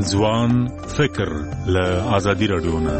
ځوان فکر له آزادي رادیو نه.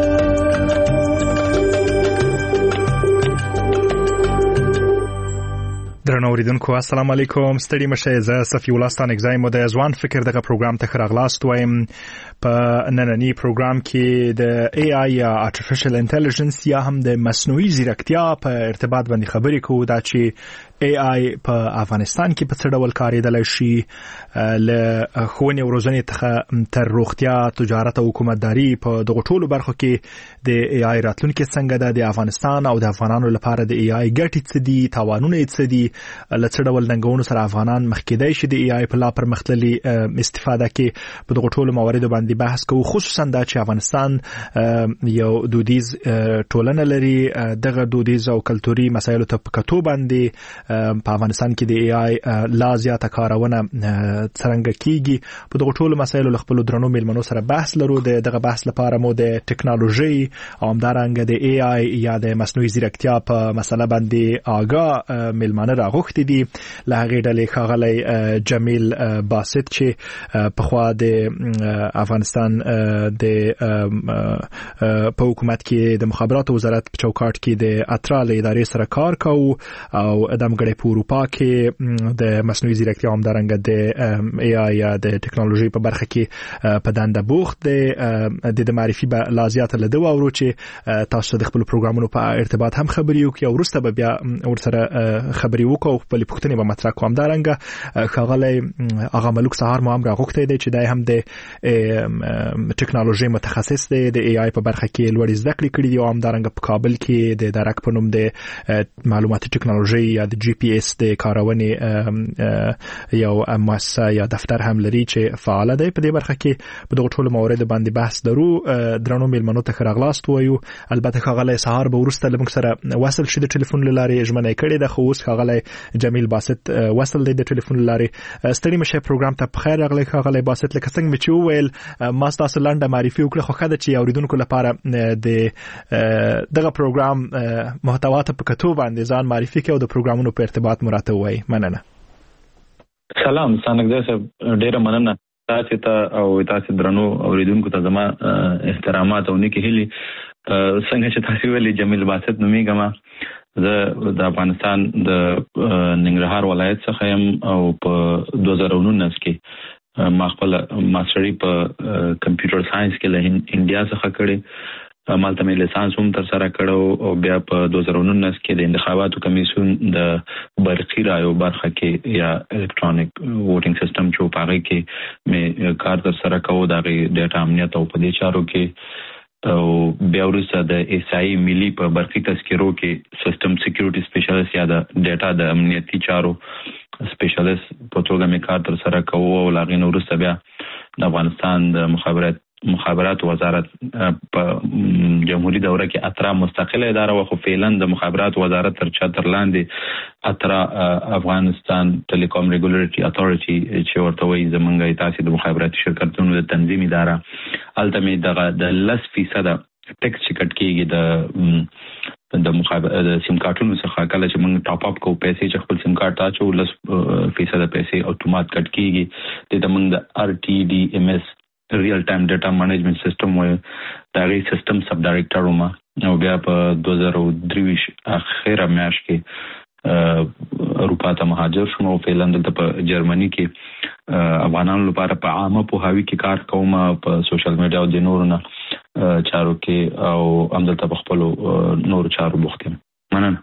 درنو اوریدونکو السلام علیکم. ستړي مشه زه صفی الله ستان اگزایم د ځوان فکر دغه پروګرام ته راغلاست وایم. په نننی پروګرام کې د اي اي یا artificial intelligence یا هم د مصنوعي ځیرکتیا په ارتباط باندې خبرې کوو. دا چې اي اي په افغانستان کې په څه ډول کارېدلی شي، له ښوونې او روزنې تر روغتیا، تجارت او حکومتداري په دغو ټولو برخو کې د اي اي راتلونکې څنګه ده، د افغانستان او د افغانانو لپاره د اي اي ګټې څه دي، تاوانونه یې څه دي، له څه ډول ننګونو سره افغانان مخ کېدای شي د اي اي په لا پرمختللي استفاده کې. په دغو ټولو مواردو باندې بحث کوو، خصوصا دا چې افغانستان یو دودیز ټولنه لري. دغه دودیز او کلتوري مسایلو ته په کتو باندې په افغانستان کې د اي اي لا زیاته کارونه څرنګه کیږي. په دغه ټولو مسایلو له خپلو درنو میلمنو سره بحث لرو. دغه بحث لپاره مو د ټکنالوژي او همدارنګه د اي اي یا د مصنوعي ځیرکتیا په مسله باندې آگاه میلمانه راغوښتي دي. له هغې ډلې ښاغلی جمیل باسط چې پخوا د افغانستان د په حکومت کې د مخابراتو وزارت په چوکاټ کې د اترا له ادارې سره کار کوو او دمګړی په اروپا کې د مصنوعي ځیرکتیا همدارنګه د اي اي یا د ټکنالوژي په برخه کې په دنده بوخت دی. د معرفي به لا زیاته له دوه ورو چې تاسو د خپل پروګرامونو په ارتباط هم خبرې وکړو او وروسته به بیا ورسره خبرې وکړو، خپل پوښتنې به مطرح کوم. همدارنګه ښاغلی آغا ملوک سهار مو هم راغوښتی دی چې دی هم د ټکنالوژي متخصص دی، د اي اي په برخه کې لوړې زده کړې کړې دي او همدارنګه په کابل کې د درک په نوم د معلوماتي ټکنالوژي یا د جي پي اس د کارونې یو مؤسسه یا دفتر هم لري چې فعال دی په دې برخه کې. په دغه ټولو مواردو باندې بحث درو. درنو میلمنو ته راغلاست وایو. البته ښاغلی سهار به وروسته له موږ سره وصل شي د ټلیفون له لارې، ژمنه یې کړې ده، خو اوس ښاغلی جمیل باسط وصل دی د ټلیفون له لارې. ستړي مشه پروګرام ته په خیر راغلی ښاغلی باسط. لکه څنګه مې چې وویل ما ستاسو لنډه معرفي وکړه، خو ښه ده چې اوریدونکو لپاره د دغه پروګرام محتوا ته په کتو باندې ځان معرفي کړئ او د پروګرامونو په ارتباط مراته وایي. مننه. سلام سانګزه صاحب، ډیره مننه تاسو ته او تاسو درنو اوریدونکو ته زما احترامات او نیکی هیلي. څنګه چې تاسو ویلي جمیل باسط نومیږم، زه د افغانستان د ننګرهار ولایت څخه یم او په 2019 کې ما خپل ماستري په کمپیوټر ساينس کې له انډیا څخه کړې. مالته مې لیسانس هم تر سره کړو او بیا په 2019 کې د انتخاباتو کمیسیون د برقي رایو برخه کې یا الکترونیک ووټینګ سیستم چې په هغه کې مې کار تر سره کوو، د ډیټا امنیت او په دې چارو کې. او بیا وروسته د اس آی ملي په برقي تذکرو کې سیستم سکیورټي سپیشلیست یا د ډیټا د امنیتي چارو سپیشلیست په توګه مې کار تر سره کوو. او لاغین وروسته بیا د افغانستان د مخابرات وزارت په جمهوریت دوره کې اترا مستقله اداره و، خو فعلا د مخابرات وزارت تر چتر لاندې اترا افغانستان ټیلیکوم ریګولیټری اتھورټي چې ورته وایي زمونږ تاسو د مخابراتي شرکتونو د تنظیم اداره. التمه دغه د 10% ټیکس چې کټ کیږي د مخابرات د سیم کارتونو څخه، کله چې موږ ټاپ اپ کوو پیسې چې خپل سیم کارت اچو 10% پیسې اتومات کټ کیږي. د موږ د ار ټي ډي ام اس ریل ټایم ډیټا منیجمنت سیستم وایي، دا غي سیستم سب ډایریکټر وم. او بیا په 2023 اخیره میاشت کې اروپا ته مهاجر شوم او فعلا دلته په جرمني کې افغانانو لپاره په عامه پوهاوی کې کار کوم، په سوشل میډیا او د نورو چارو کې او همدلته په خپل نورو چارو بوخت یم. مننه.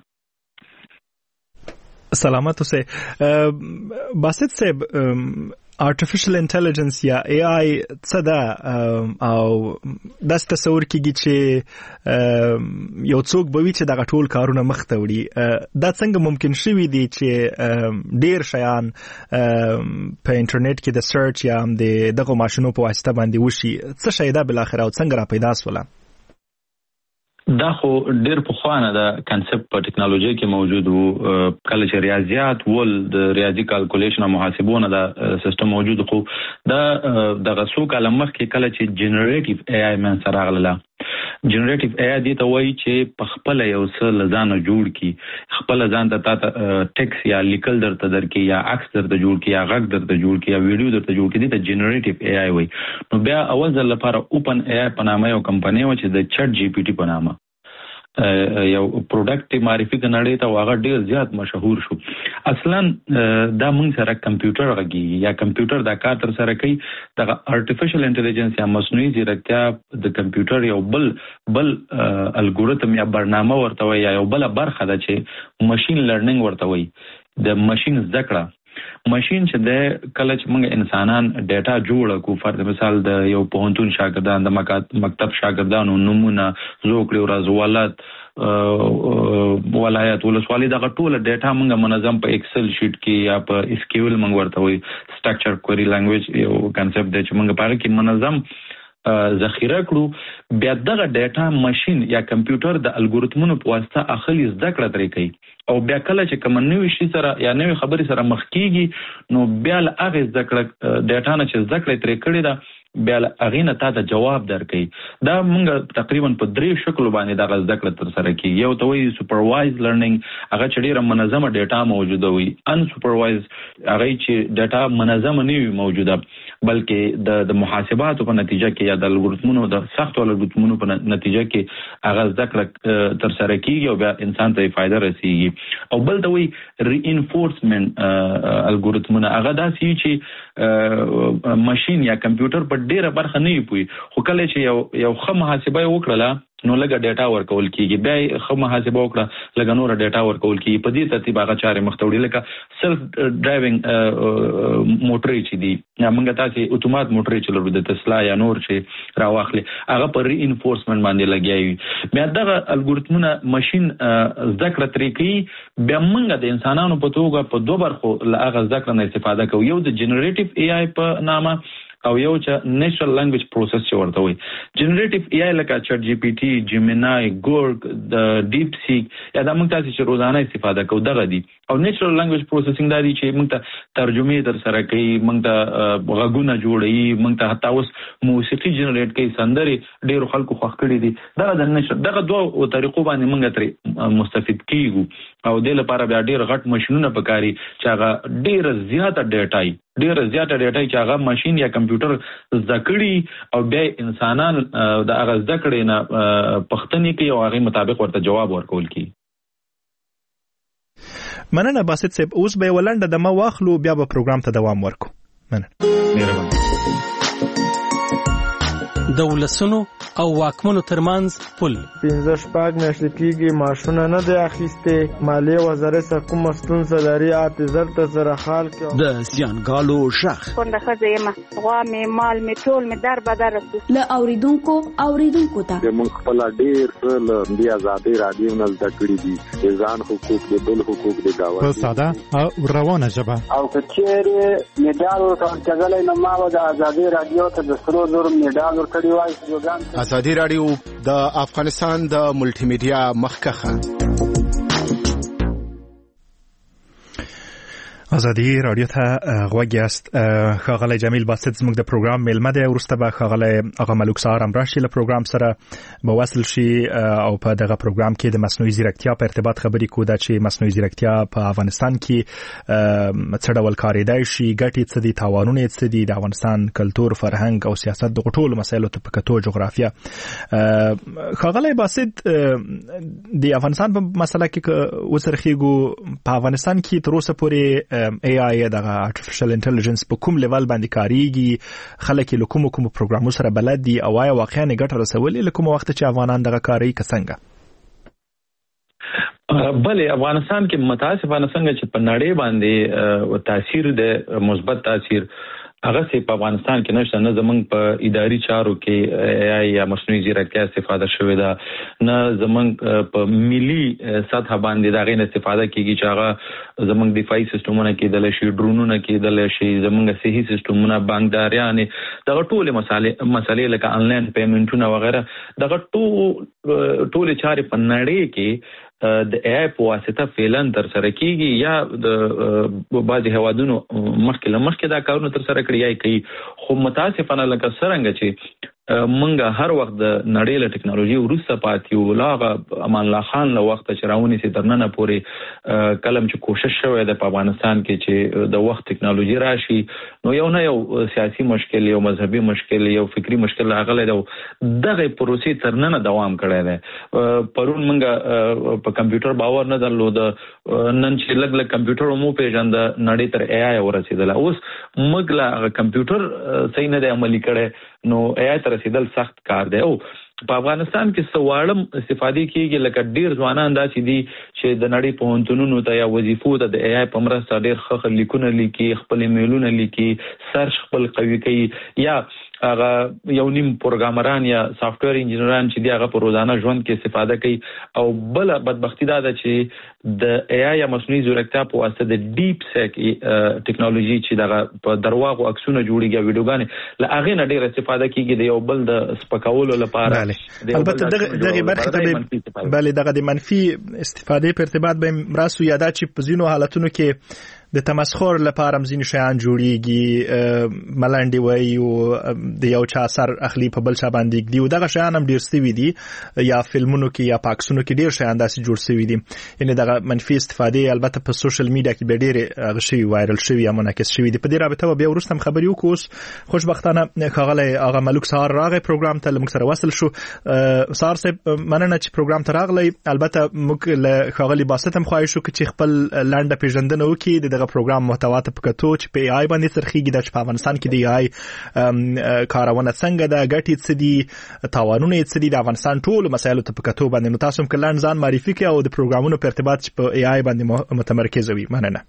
سلامت اوسئ. باسط صاحب، artificial intelligence یا AI څه ده او داس تصور کیږي چې یو څوک به وي چې دغه ټول کارونه مخ ته وړي. دا څنګه ممکن شوي دي چې ډیر شیان په انټرنیټ کې د سرچ یا هم دغه ماشینو په واسطه باندې وشي؟ څه شي دا بل اخر او څنګه را پیدا سوله؟ دا خو ډیر په خوانه دا کنسپټ په ټکنالوژي کې موجود وو. کله چې ریاضیات ول د ریاضي کالکولیشن او محاسبونه دا سیستم موجود خو دا د غسو کلمه کې کله چې جنریټیو ای آی من سره غلله جنریټیو ای آی دی ته وایي چې په خپل یو څه لزانه جوړ کی خپل ځان ته ټیکس یا لیکل درته درکې یا عکس درته جوړ کی یا غږ درته جوړ کی یا ویډیو درته جوړ کی ته جنریټیو ای آی وایي. نو بیا اول ځل لپاره اوپن ای آی په نامه یو کمپنی و چې د چټ جی پی ټي په نامه یو پروډکټ معرفي کړي ته واغ ډیر زیات مشهور شو. اصلا دا موږ سره کمپیوټر غږی یا کمپیوټر دا کار تر سره کوي د ارتفیشل انټيليجنس یا مصنوعي ځیرکتیا د کمپیوټر یو بل الګوریتم یا برنامه ورته وي یا یو بل برخه ده چې ماشين لرنینګ ورته وي د ماشين زده ماشين چې د کله چې موږ انسانان ډیټا جوړ کو فرض مثال د یو پوهنتون شاګردان د مکتب شاګردانو نمونه زوکړي ورځولات ولایت ولسوالۍ دغه ټول ډیټا موږ منظم په ایکسل شیټ کې یا په اس کیو ایل موږ ورته وي سټرکچر کوئری لانګویج یو کانسپټ دی چې موږ په هغه کې منظم ذخیره کړو. بیا دغه ډیټا ماشين یا کمپیوټر د الګوریتمونو په واسطه اخلي زده کړه ترې کوي او بیا کله چې کوم نوې شي سره یا نوې خبرې سره مخ کیږي نو بیا هغه زده کړه ډیټا نه چې زده کړه ترې کړی دا بیا هغه نه تاسو جواب درکړي. دا موږ تقریبا په 3 شکل باندې دا زده کړه تر سره کوي. یو ته وایي سوپروایز لرنینګ هغه چې ډیره منظمه ډیټا موجوده وي. ان سوپروایز هغه چې ډیټا منظمه نه وي موجوده بلکې د محاسباتو په نتیجه کې یا د الګوریتمونو د سختو الګوریتمونو په نتیجه کې هغه زده کړه تر سره کیږي او بیا انسان ته فائدہ رسیږي. او بل ته وایي ری انفورسمنت الګوریتمونه هغه داسې چې ماشين یا کمپیوټر په ډیره برخه نه پوي خو کله چې یو ښه محاسبه وکړه نو لګه ډیټا ورکول کیږي بیا ښه محاسبه وکړه لګه نور ډیټا ورکول کیږي. په دې ترتیب هغه چارې مختوړي لکه سلف ډرایوینګ موټر چې دی موږ تاسو اتومات موټر چلو د تسلا یا نور چې راوخلي هغه پر ری انفورسمنت باندې لګیایي. بیا دغه الګوریتمونه ماشين ذکر طریقې بیا موږ د انسانانو په توګه په دوه برخو هغه ذکر نه استفاده کوو. یو د جنریټیو ای آی په نامه او یو چې نیچرل لانګویج پروسس چې ورته وي. جنریټیو ای آی لکه چټ جی پی ټي جیمینای ګورګ د ډیپ سیک یا د موږ تاسو چې روزانه استفاده کوو دغه دي. او نیچرل لانګویج پروسسینګ دا دي چې موږ ته ترجمه در سره کوي موږ ته غږونه جوړوي موږ ته حتی اوس موسیقي جنریټ کوي سندري ډیرو خلکو خوښ کړي دي. دغه د نیچرل دغه دوه طریقو باندې موږ ترې مستفید کیږو او د لپاره بیا ډیر غټ ماشينونه پکاري چې هغه ډیر زیاته ډیټا چې هغه ماشين یا کمپیوټر ذکرې او بیا انسانان د هغه ذکرې نه پښتني کوي او هغه مطابق ورته جواب ورکول کی. مننه باسط صاحب. اوس به ولنډه د ما واخلو بیا به پروګرام ته دوام ورکو. مننه. د ولسونو او واکمنو ترمنځ پل 15 میاشتې کېږي معاشونه نه دی اخیستې مالیې وزارت څخه کومه ستونزه لري اعتذار ته سره حال کې د زیانګالو شخ کونډه ښځه یم غوا مې مال مې ټول مې در بدر رسو له اوریدونکو ته موږ خپل ډیر څه له دې ازادي رادیو نه زده کړي دي د ځان حقوق د بل حقوق د گاوند په ساده او روانه ژبه او کچېره میډال ورکړل نو ما د ازادي رادیو ته د سرو زر میډال ورکړی وای. ازادي رادیو د افغانستان د ملټي میډیا مخکخه. ازادي رادیو ته غوږ یاست. ښاغلی جمیل باسط زموږ د پروګرام میلمه دی. وروسته به ښاغلی آغا ملوک سهار هم راشي له پروګرام سره به وصل شي او په دغه پروګرام کې د مصنوعي ځیرکتیا په ارتباط خبرې کوو. دا چې مصنوعي ځیرکتیا په افغانستان کې څه ډول کارېدای شي ګټې څه دي تاوانونه یې څه دي د افغانستان کلتور فرهنګ او سیاست دغه ټولو مسایلو ته په کتو جغرافیه. ښاغلی باسط د افغانستان په مسله کې وڅرخیږو په افغانستان کې تر اوسه پورې ای آی دغه ارتفیشل انټيليجنس په کوم لیول باندې کاریږي خلک له کوم پروګرامونو سره بلد دي او آیا واقعا ګټه رسولې له کوم وخت چې افغانان دغه کاری څنګه؟ بلې افغانستان کې متاسفانه څنګه چې په نړۍ باندې تاثیر د مثبت تاثیر هغه سي په افغانستان کې نشته. نه زمونږ په اداري چارو کې ای آی یا مصنوعي ځیرکتیا استفاده شوې ده نه زمونږ په ملي سطح باندې دا غي استفاده کیږي چې هغه زمونږ دفاعي سیستمونه کېدل شي ډرونونه کېدل شي زمونږ صحي سیستمونه بانکداریان دغه ټول مسالې لکه انلاین پیمنټونه وغیرہ دغه ټول چارې په نړۍ کې د ای آی په واسطه فعلن تر سره کیږي یا د بعضي هوادونو مخکې دا کارونه تر سره کړی کوي. خو متاسفانه لکه څنګه چې منګه هر وخت د نړۍ له ټکنالوژي ورسته پاتې ولاغه امان الله خان له وخت چرونه سي درننه پوري کلم چې کوشش شوی د افغانستان کې چې د وخت ټکنالوژي راشي نو یو نه یو سیاسي مشکل یو مذهبي مشکل یو فکری مشکل هغه له دغه پروسې ترننه دوام کړی دی پرون منګه په کمپیوټر باور نه درلود نن چې لګ کمپیوټر مو پیژند نړۍ تر AI ورسېدل اوس مګلا کمپیوټر صحیح نه دی عملي کړي نو AI تر رسیدل سخت کار دی او په افغانستان کې سوالم استفادې کیږي لکه ډیر ځوانان داسې دي چې د نړۍ په هنتونونو ته یا وظیفو ته د AI په مرسته ډیر ښه لیکونه لیکي خپل ایمیلونه لیکي سرچ خپل قوي کوي یا هغه یو نیم پروګرامران یا سافټویر انجینران چې دی هغه په روزانه ژوند کې استفاده کوي او بل بدبختی دا ده چې د AI یا مصنوعي ځیرکتیا په واسطه د ډیپ سیک ټکنالوژي چې دغه په درواغو عکسونه جوړیږي ویډیوګانې له هغه نه ډیر استفاده کیږي د یو بل د سپکولو لپاره البته دغه برخه ته بل دغه د منفي استفاده په ارتباط به مراسو یاده چې په ځینو حالتونو کې د تمسخر لپاره مزین شیان جوړیږي ملانډي وای او د یو چا اثر اخلي په بل چا باندې دی او دغه شیان هم ډیر سوي دي یا فلمونو کې یا پاکسونو کې ډیر شیان داسې جوړ سوي دي یعنی دغه منفي استفاده البته په سوشل میډیا کې به ډیر غشي وایرل شوی یا منعکس شوی دي په دې رابطه بیا ورستم خبري وکوس خوشبختانه خغله اغه ملک سهار راغی پروګرام ته لمک سره وصل شو سهار صاحب مننه چې پروګرام ته راغلی البته موږ له خغلی باستم خواهش وکړو چې خپل لانډه پیژندنه وکړي د پروګرام محتوا ته پکتو چې په AI باندې سرخیږي د افغانستان کې د AI کارونه څنګه د غټي څدي تاوانونه څدي د افغانستان ټول مسایلو ته پکتو باندې نو تاسو هم کلان ځان معرفي کړئ او د پروګرامونو په ارتباط په AI باندې متمرکز وي مننه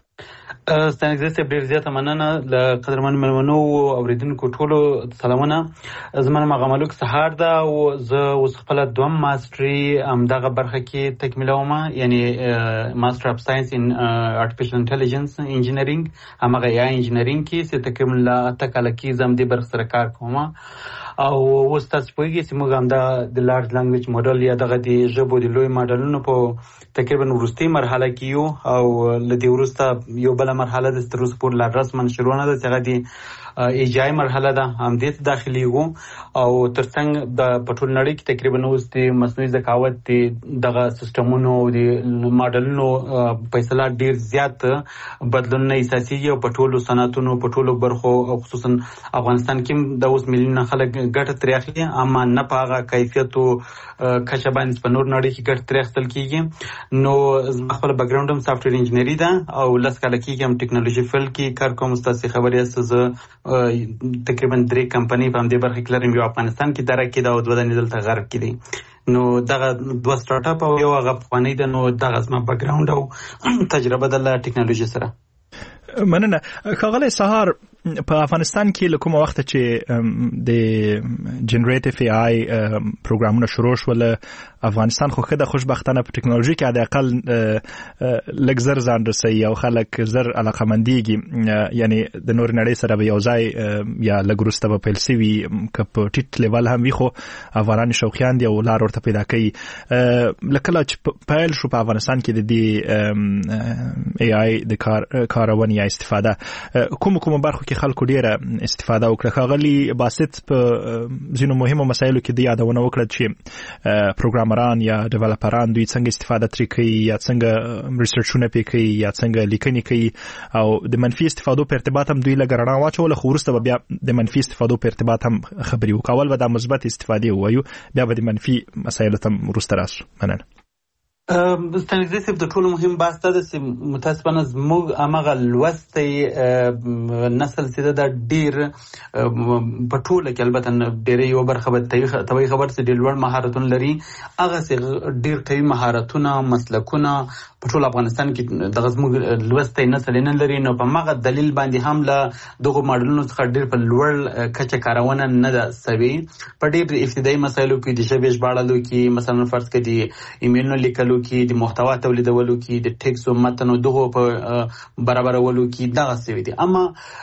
ستاسو ته ډیر زیاته مننه ل قدرمن ملمنو اوریدونکو ټولو سلامونه زمونږ مغملوک سهار دا او زه اوس خپل دوم ماستري دغه برخه کې تکمیلوم یعنی ماستر اف ساينس ان ارتفیشل انټيليجنس انجینرینګ همغه AI انجینرینګ کې چې تکمیل تکاله کې زم دې برخه سره کار کوم او اوس تاسو پوهیږئ چې موږ هم د لارج لانګویج موډل یا دغه د ژبو د لوی موډلونو په تقریبا ورستي مرحله کې یو او لدی ورسته یو بل مرحله د ستروس پور لا رسمن شروع نه ده چې د ایجای مرحله ده هم دې داخلي وو او ترڅنګ د پټول نړۍ کې تقریبا اوس د مصنوعي ذکاوت دغه سیستمونو او د موډلونو فیصله ډیر زیات بدلون اساسي او پټول صنعتونو پټول برخو خصوصا افغانستان کې د اوس ملیونه خلک ګټه ترې اخلي اما نه پاغه کیفیت او کچه باندې په نور نړۍ کې ګټه ترې اخیستل کیږي نو خپل بیک ګراوند هم سافټویر انجینری ده او لس کال کې هم ټکنالوژي فیلډ کې کار کوم تاسو خبرې اساس تقریبا 3 کمپنی په دې برخه کې لرم یو افغانستان کې دره کې دا او دوه د دلته غرب کې دي نو دغه دوه سٹارټ اپ او یو هغه افغاني ده نو دغه زما بیک ګراوند او تجربه د ټکنالوژي سره مننه خغله سهار په افغانستان کې لکه کوم وخت چې د جنریټیو AI پروګرامونه شروع شول افغانستان خو خدای خوشبختانه په ټکنالوژي کې د اقل لږ زر ځان رسي او خلک زر علاقمنديږي یعنی د نور نړۍ سره به یو ځای یا لګروسته په پیلسوي کپ ټیټ لیول هم وي خو افغانان شوقیان دي او لار ورته پیدا کوي لکه چې پیل شو په افغانستان کې د دې AI د کارونې یا استفاده کوم برخو کې خلکو ډیره استفاده وکړه خغلی باسط په زینو مهمو مسایلو کې د یادونه وکړه چې پروګرامران یا ډیولپران دوی څنګه استفاده ترې کوي یا څنګه ریسرچونه پې کوي یا څنګه لیکنې کوي او د منفي استفادو په ارتباط هم دوی لږ رڼا واچوله خو وروسته بیا د منفي استفادو په ارتباط هم خبرې وکړو اول به د مثبت استفادې ووایو بیا به د منفي مسایلو ته وروسته راسو مننه ستانګزي د ټولو مهم بحث ده چې متاسفانه زموږ امغه لوستي نسل سیده د ډیر په ټوله کې البته ډیر یو برخه به توي خبر چې ډیر لوړ مهارتونه لري هغه ډیر قوي مهارتونه مسلکونه په ټول افغانستان کې د زموږ لوستي نسل نه لري نو په مغه دلیل باندې هم له دغه ماډلونو څخه ډیر په لوړ کچه کارونه نه ده سوي په ډیر ابتدایي مسایلو کې د شبيش باړلو کې مثلا فرض کړي ایمیل نو لیکلو جوړولو کې د محتوا تولیدولو کې د ټیکس او متن او دغه په برابرولو کې دغه څه دي. اما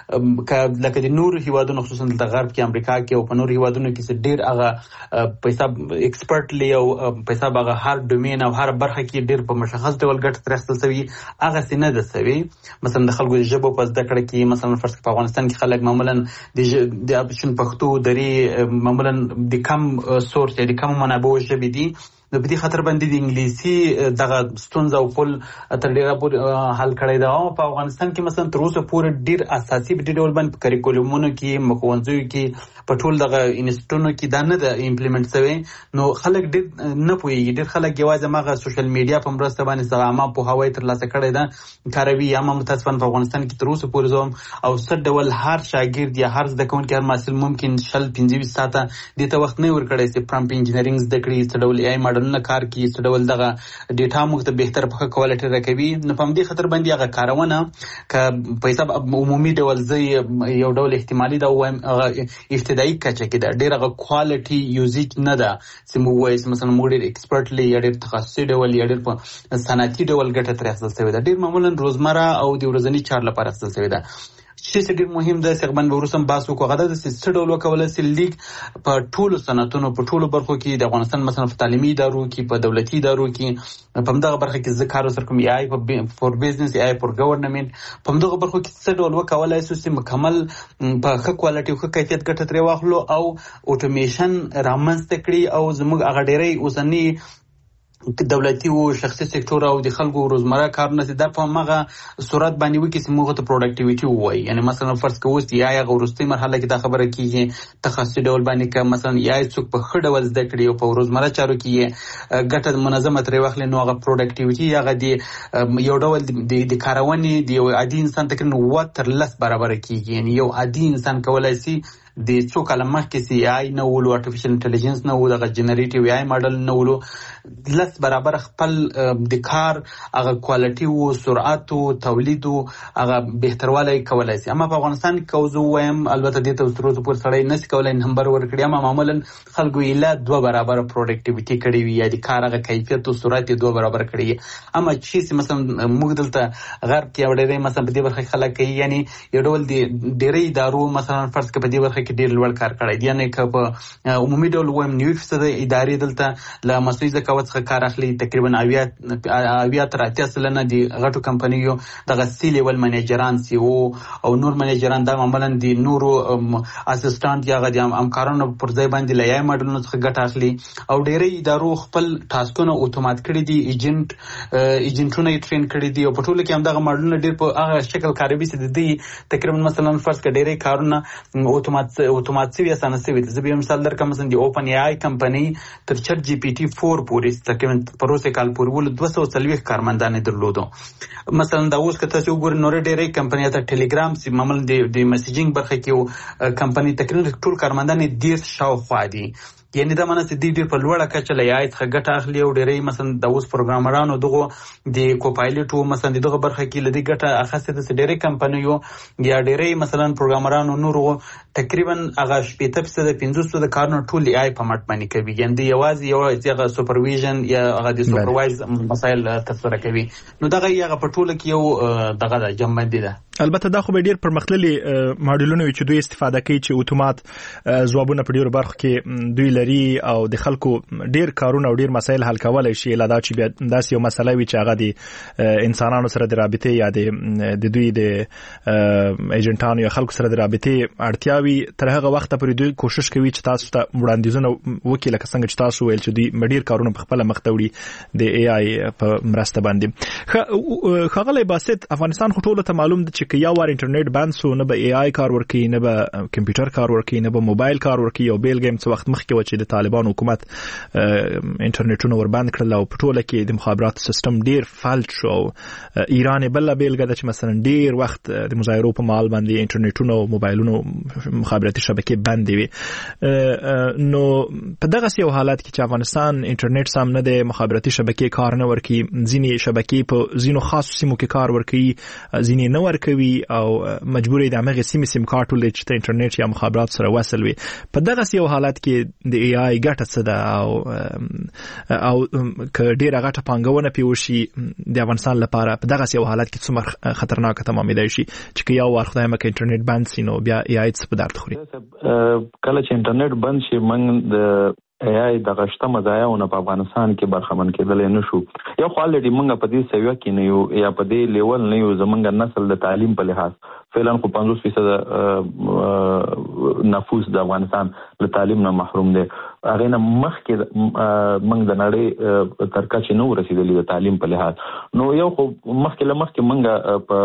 لکه د نور هیوادونو خصوصا د غرب کې امریکا کې او په نور هیوادونو کې ډیر هغه پیسې ایکسپرټلی او پیسې هغه هر ډومین او هر برخه کې ډیر په مشخص ډول ګټه ترخصل شوی هغه سینه ده شوی. مثلا د خلکو د ژبو په زده کړه کې مثلا فرض په افغانستان کې خلک معمولا د اپشن پښتو دري معمولا د کم سورس یا د کم منابع ژبې دي. په دې خاطر باندې د انګلیسي دغه ستونزه او پل تر ډیره پورې حل کړی دا. په افغانستان کې مثلا تر اوسه پورې ډیر اساسي په ډول باندې کریکولمونو کې مخونځو کې په ټول دغه انسټیټونو کې دا نه د امپلیمنټ شوی. نو خلک ډیر نه پوهیږي. ډیر خلک یوازې ماغه سوشل میډیا په مرسته باندې عامه پوهاوی ترلاسه کړی دا کاروي. اما متاسفانه په افغانستان کې تر اوسه پورې زوم او څه ډول هر شاګرد یا هر زده کوونکی هر محصل ممکن 15 ساعته د ته وخت نه ورکړی چې پرامپټ انجینرینګ زده کړي، څه ډول ای ماډل نه کار کوي، څه ډول دغه ډیټا موږ ته بهتر په کوالټي راکوي. نو په دې خاطر باندې هغه کارونه ک په حساب عمومي ډول زي یو ډول احتمالي دا وایم هغه ابتدایي کچه کې دا ډیر هغه کوالټي یوزیج نه ده چې موږ وایو مثلا موږ ډیر ایکسپرټلی یا ډیر تخصصي ډول یا ډیر په صنعتي ډول ګټه ترې اخیستل شوې ده. ډیر معمولا روزمره او د ورځني چار لپاره اخیستل شوې ده. چې ډیر مهم ده چې باندې ورسم باسو کو غدا د څه ډول وکولای سي لیگ په ټولو صنعتونو په ټولو برخو کې د افغانستان مثلا په تعلیمي ادارو کې په دولتي ادارو کې په دغه برخه کې ذکر سره کوم ای په فور بزنس ای فور گورنمنت په دغه برخو کې څه ډول وکولای سي چې مکمل په ښه کوالټي او ښه کیفیت ګټه ترې واخلو او اټومیشن رامنځته کړي او زموږ هغه ډیرې اوسنی دولتي او شخصي سکتور او د خلکو روزمره کارونه د په مغه صورت باندې وکي چې موږ ته پروډکټیویټي وایي. یعنی مثلا فرض کوو چې یا غوړستي مرحله کې دا خبره کیږي تخصصي ډول باندې که مثلا یا څوک په خړ ډول زده کړي او په روزمره چارو کې ګټه منظمه ترې واخلي نو هغه پروډکټیویټي هغه دی یو ډول د کارونې دی یو عادي انسان تقریبا وتر لس برابر کیږي. یعنی یو عادي انسان کولای شي د څو کلمه مخکې سی آی نه ولو ارتفیشل انټيليجنس نه ولو دغه جنریټیو آی ماډل نه ولو لس برابر خپل د کار هغه کوالټي او سرعت او تولید او هغه بهتروالی کولای شي. اما په افغانستان کې کوزو وایم البته د توسرو پر سړی نس کولای نمبر ورکړي. اما معمولا خلکو یې 2 برابر پروډکټیویټي کړي وي یا د کار هغه کیفیت او سرعت 2 برابر کړي. اما چې مثلا موږ دلته غرب کې اورېدای مثلا په دې برخه خلک کوي یعنی یو ډول د ډېرې ادارو مثلا فرض کړه په دې برخه کې ډېر لوړ کار کړی دی. یعنی که په عمومي ډول وایم 90% ادارې دلته له مصنوعي ذکاوت څخه کار اخلي. تقریبا 80 تر 80% د غټو کمپنیو دغه سی لیول منیجران سی او نور منیجران دا معمولا د نورو اسسټانټ یا غدي همکارانو پر ځای باندې لایي ماډلونو څخه ګټه اخلي او ډېرې ادارو خپل ټاسکونه اتومات کړي دي. ایجنټونه یې ټرین کړي دي او په ټولو کې هم دغه ماډلونه ډېر په هغه شکل کاروي چې د دې تقریبا مثلا فرض کړه ډېرې کارونه اتومات شوي اسانه شوي. زه به مثال درکړم مثلا د اوپن ای آی کمپنی تر چټ جی پی ټي 4 پورې تقریبا پروسه کال پورې ول 240 کارمندان درلودو. مثلا دا اوس که تاسو وګورئ نور ډېرې کمپنۍ ته ټلګرام سي معمولا د میسیجینګ برخه کې کمپنۍ تقریبا ټول کارمندان 10 شاوخوا دي. یعنی دا معنی چې د ډېر په لوړه کچه لایي څخه ګټه اخلي او ډېرې مثلا د اوس پروګرامرانو دغه د کوپایلټ او مثلا دغه برخه کې لدی ګټه اخیسته د ډېرې کمپنیو یا ډېرې مثلا پروګرامرانو نورو تقریبا هغه 50% 50% کارونه ټول ای په مټ باندې کوي. یعنی یوازې یو سپرویژن یا هغه د سپروایز مسایل تفسیر کوي. نو دغه یغه په ټوله کې یو دغه جنبندی ده. البته دا خو به ډېر پرمختللي ماډلونه چې دوی استفاده کوي چې اتومات ځوابونه په ډېرو برخو کې دوی لري او د خلکو ډېر کارونه او ډېر مسایل حل کولای شي. لا چې بیا داسې یو مسله وي چې هغه د انسانانو سره د رابطې یا د دوی د ایجنټانو یا خلکو سره د رابطې اړتیا وي تر هغه وخت پورې دوی کوشش کوي چې تاسو ته وړاندیزونه وکړي لکه څنګه چې تاسو ویل چې دوی ډېر کارونه په خپل مخ ته وړي د ای آی په مرسته باندې. ښاغلی باسط افغانستان خو ټولو ته معلوم ده چې که یا وار انټرنیټ بند سو نه به ای آی کار ورکوي نه به کمپیوټر کار ورکوي نه به موبایل کار ورکوي. او بیل گیم څه وخت مخکې و چې د طالبان حکومت انټرنیټونه ور بند کړل او په ټوله کې د مخابراتو سیستم ډیر فالج شو. ایران بل بیلګه ده چې مثلا ډیر وخت د مظاهرو په مال باندې انټرنیټونه او موبایلونو مخابراتي شبکې بندې وي. نو په دغه یو حالت کې چې افغانستان انټرنیټ سم نه د مخابراتي شبکې کار نه ورکوي ځینې شبکې په ځینو خاصو سیمو کې کار ورکوي ځینې نه ورکوي وي او مجبور د هغه سیم کارت ولې چې انټرنیټ یا مخابرات سره وصل وي. په دغه یو حالت کې د ای آی ګټه څه ده او ک ډیره غټه پانګونه پیوشي د افغانستان لپاره په دغه یو حالت کې څومره خطرناک تمامېدای شي چې یو وخت خدای مکه انټرنیټ بند سي نو بیا ای آی څه په درد خوري. کله چې انټرنیټ بند شي موږ د ای د غشته مزایاونه په افغانستان کې برخمن کېدل نه شو. یو خو الډي موږ په دې سویه کې نه یو یا په دې لیول نه یو. زمونږ نسل د تعلیم په لحاظ فعلا خو 50% نفوس د افغانستان له تعلیم نه محروم دي. هغه نه مخکې موږ د نړۍ تر کچې نه ورسېدلې د تعلیم په لحاظ. نو یو خو مخکې موږ په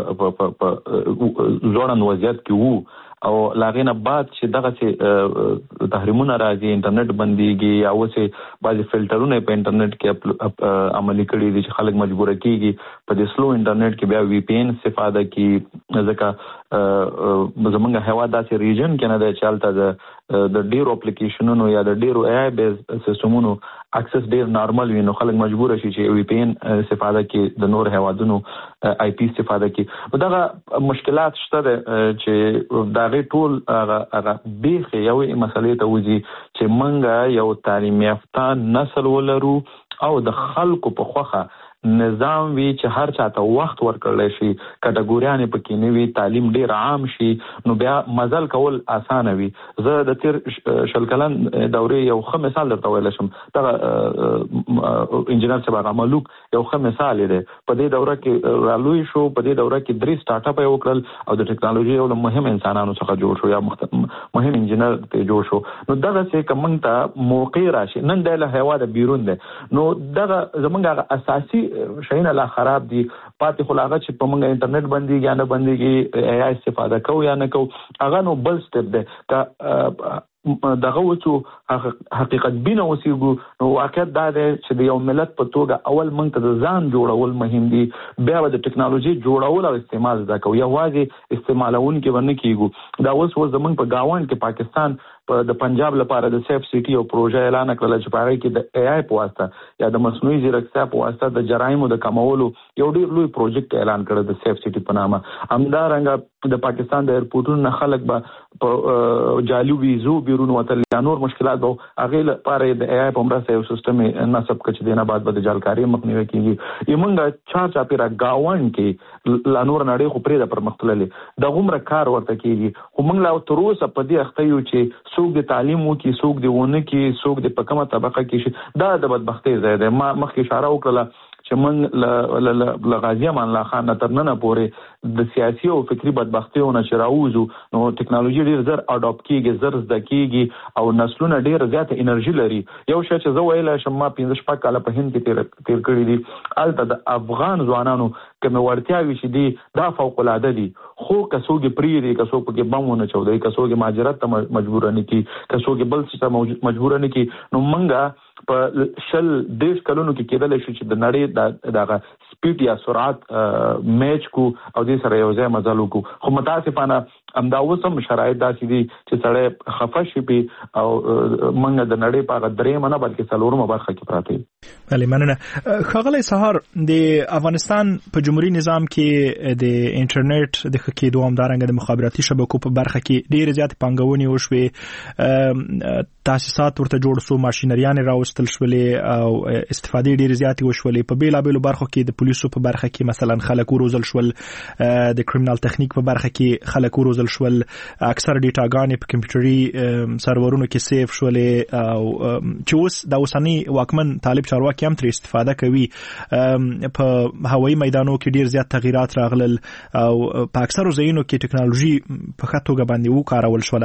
ځوړن وضعیت کې وو او لاغینه بعد چې دغه تحریمونه راځي انټرنیټ بنديږي یا وسه بعضي فلټرونه په انټرنیټ کې عملي کړي دي چې خلک مجبور کیږي په دې سلو انټرنیټ کې بیا وی پی ان استفاده کوي. ځکه زمونږ هوا داسې ریجن کې نه دی چې هلته د ډیرو اپلیکیشنونو یا د ډیرو ای آی بیس سیستمونو اکسس ډیر نارمل وي نو خلک مجبور شي چې وی پی ان استفاده کوي د نور هوادونو آی پی استفاده کوي. دغه مشکلات شته چې دا غي ټول هغه بیخ یو مسلې ته وځي چې منګه یو تعلیم یافته نسل ولرو او د خلکو په خوخه نظام وی چې هر چاته وخت ورکړل شي کټګوریانه پکې نه وي تعلیم ډیر عام شي نو بیا مزل کول اسانه وي. زه د تیر شلکلن دورې یو ښه مثال درته ویل شم. دا انجنیر صاحب ملوک یو ښه مثال دی. په دې دوره کې رالوي شو په دې دوره کې 3 سٹارټ اپ یو کړل او د ټکنالوژي یو مهم انسانانو څخه جوړ شو یا مهم انجنیر ته جوړ شو. نو دغه څه کوم ته موقع راشي نن د هوا د بیرون دی نو دغه زمونږه اساسي شاینه لا خراب دي پاتې خلاغه چې په موږ انټرنیټ بندي یا نه بندي ای آی استفاده کو یا نه کو هغه نو بل سټپ ده دغه وڅو حقیقت بینه وسیګو نو واقعیت دا ده چې د یو ملت په توګه اول موږ ته د ځان جوړول مهم دي بیا د ټکنالوژي جوړول او استعمال زده کو یوازې استعمالون کې ونه کیږي. دا اوس زمونږ په گاوند کې پاکستان د پنجاب لپاره د سیف سټي او پروژه اعلان کړل چې په هغه کې د ای آی په واسطه یا د مصنوعي ځیرکتیا په واسطه د جرایمو د کمولو یو ډیر لوی پروژیکټ اعلان کړل د سیف سټي په نامه. همدارنګه د پاکستان د ایرپورټونو خلک به په جعلي ویزو بیرون وتل یا نور مشکلات به هغه لپاره د ای آی په مرسته یو سیستم نصب کړي چې دینه بعد به د جالکاری مخنیوي کیږي. یمنګ چا پیرا گاوند کې لا نور نړۍ خو پرې د پرمختللې د غومره کار ورته کیږي. خو موږ لا تر اوسه په دې اخته یو چې څوک د تعلیم وکي څوک د ونه کې څوک د پکمه طبقه کې شي دا د بدبختۍ ځای دی. ما مخکې اشاره وکړه چې موږ ل غازی امان الله خان تر نن پورې د سیاسي او فکری بدبختیونو چې راوځو نو ټکنالوژي ډیر زر اډاپټ کیږي زر زده کیږي او نسلونه ډیر زیاته انرژي لري. یو شی چې زه ویل شم ما 15 کاله په هند کې تیر کړی دي الته د افغان ځوانانو کوم ورتیاوي چې دي دا فوق العاده دي خو کڅوګي پریری کڅوګي بمونه چودای کڅوګي ماجرات ته مجبور نه کی کڅوګي بل څه مجبور نه کی نو منګه په شل دیش کلونو کې کېدل شي چې د نړۍ دغه سپیډ یا سرعت میچ کو او دې سره یو ځای مزل کو. خو متاسفانه امدا وسم شرایط داسې دي چې سړی خفه شي او منګه د نړۍ په درې منه بلکې څلورمه برخه کې پراته. بله مننه. خاغلی سهار د افغانستان په جمهوریت نظام کې د انټرنیټ د خکې دوام دارنګ د مخابراتي شبکو په برخه کې ډېر زیات پانګونې وشوي تاسیسات ورته جوړ سو ماشينریان راوستل شولې او استفادې ډېر زیات وشولې په بیلابېلو برخو کې د پولیسو په برخه کې مثلا خلک وروزل شول د کریمینال تخنیک په برخه کې خلک وروزل شول اکثر ډیټاګانې په کمپیوټري سرورونو کې سیف شولې او چې اوس د اوسنی واکمن طالب چارواکي هم تر استفاده کوي په هوایي میدانو کې ډېر زیات تغیرات راغلل او په اکثرو ځایونو کې ټکنالوژي په ښه توګه باندې وکارول شوله.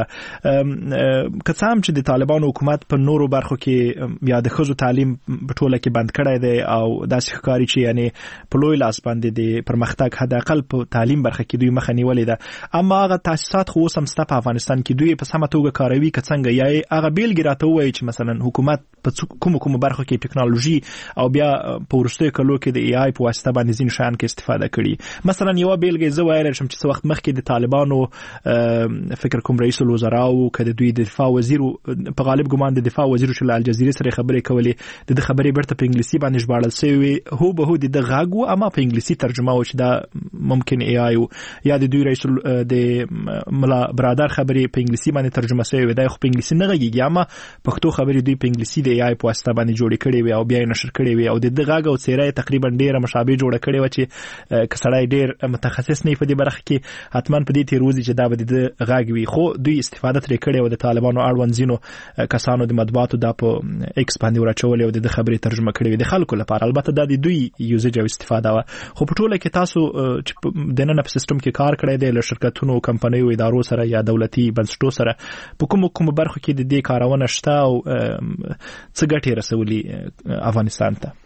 که څه هم چې د طالبانو حکومت په نورو برخو کې بیا د ښځو تعلیم په ټوله کې بند کړی دی او داسې ښکاري چې یعنې په لوی لاس باندې د پرمختګ حداقل په تعلیم برخه کې دوی مخه نیولې ده. اما هغه تاسیسات خو اوس هم شته په افغانستان کې دوی په سمه توګه کاروي که څنګه یا هغه بیلګې راته ووایي چې مثلا حکومت په کومو برخو کې ټکنالوژي او بیا په وروستیو کلو کې د ای آی په واسطه باندې ځینې شیان کې استفاده کړي. مثلا یوه بیلګه زه ویلی شم چې څه وخت مخکې د طالبانو فکر کوم رئیس الوزرا او که د دوی د دفاع وزیر په غالب ګمان د دفاع وزیر چې له الجزیرې سره خبرې کولې د خبرې بیرته په انګلیسي باندې ژباړل شوې هو به هو د غږ و اما په انګلیسي ترجمه و چې دا ممکن ای آی یا د دوی رئیس د ملا برادر خبرې په انګلیسي باندې ترجمه شوی وي دا خو په انګلیسي نه غږیږي اما پښتو خبرې دوی په انګلیسي د ای آی په واسطه باندې جوړې کړې وي او بیا یې نشر کړې وي او د دغه غږ او څیره تقریبا ډیره مشابه جوړه کړې و چې کسړای ډیر متخصص نه په دې برخه کې حتمان په دې تیروزي چې دا به د غږ وي خو دوی استفاده ترې کړې و د طالبانو اړوند ځینو کسانو د مطبوعاتو د په ایکس باندې ورچولې او د خبرې ترجمه کړې وي د خلکو لپاره البته دا د دوی یوزیج او استفاده و خو په ټوله کې تاسو چې د نن په سیستم کې کار کړی دی له شرکتونو کمپنیو ادارو سره یا دولتي بنسټونو سره په کوم برخو کې د دې کارونه شته او څه ګټې رسولي افغانستان ته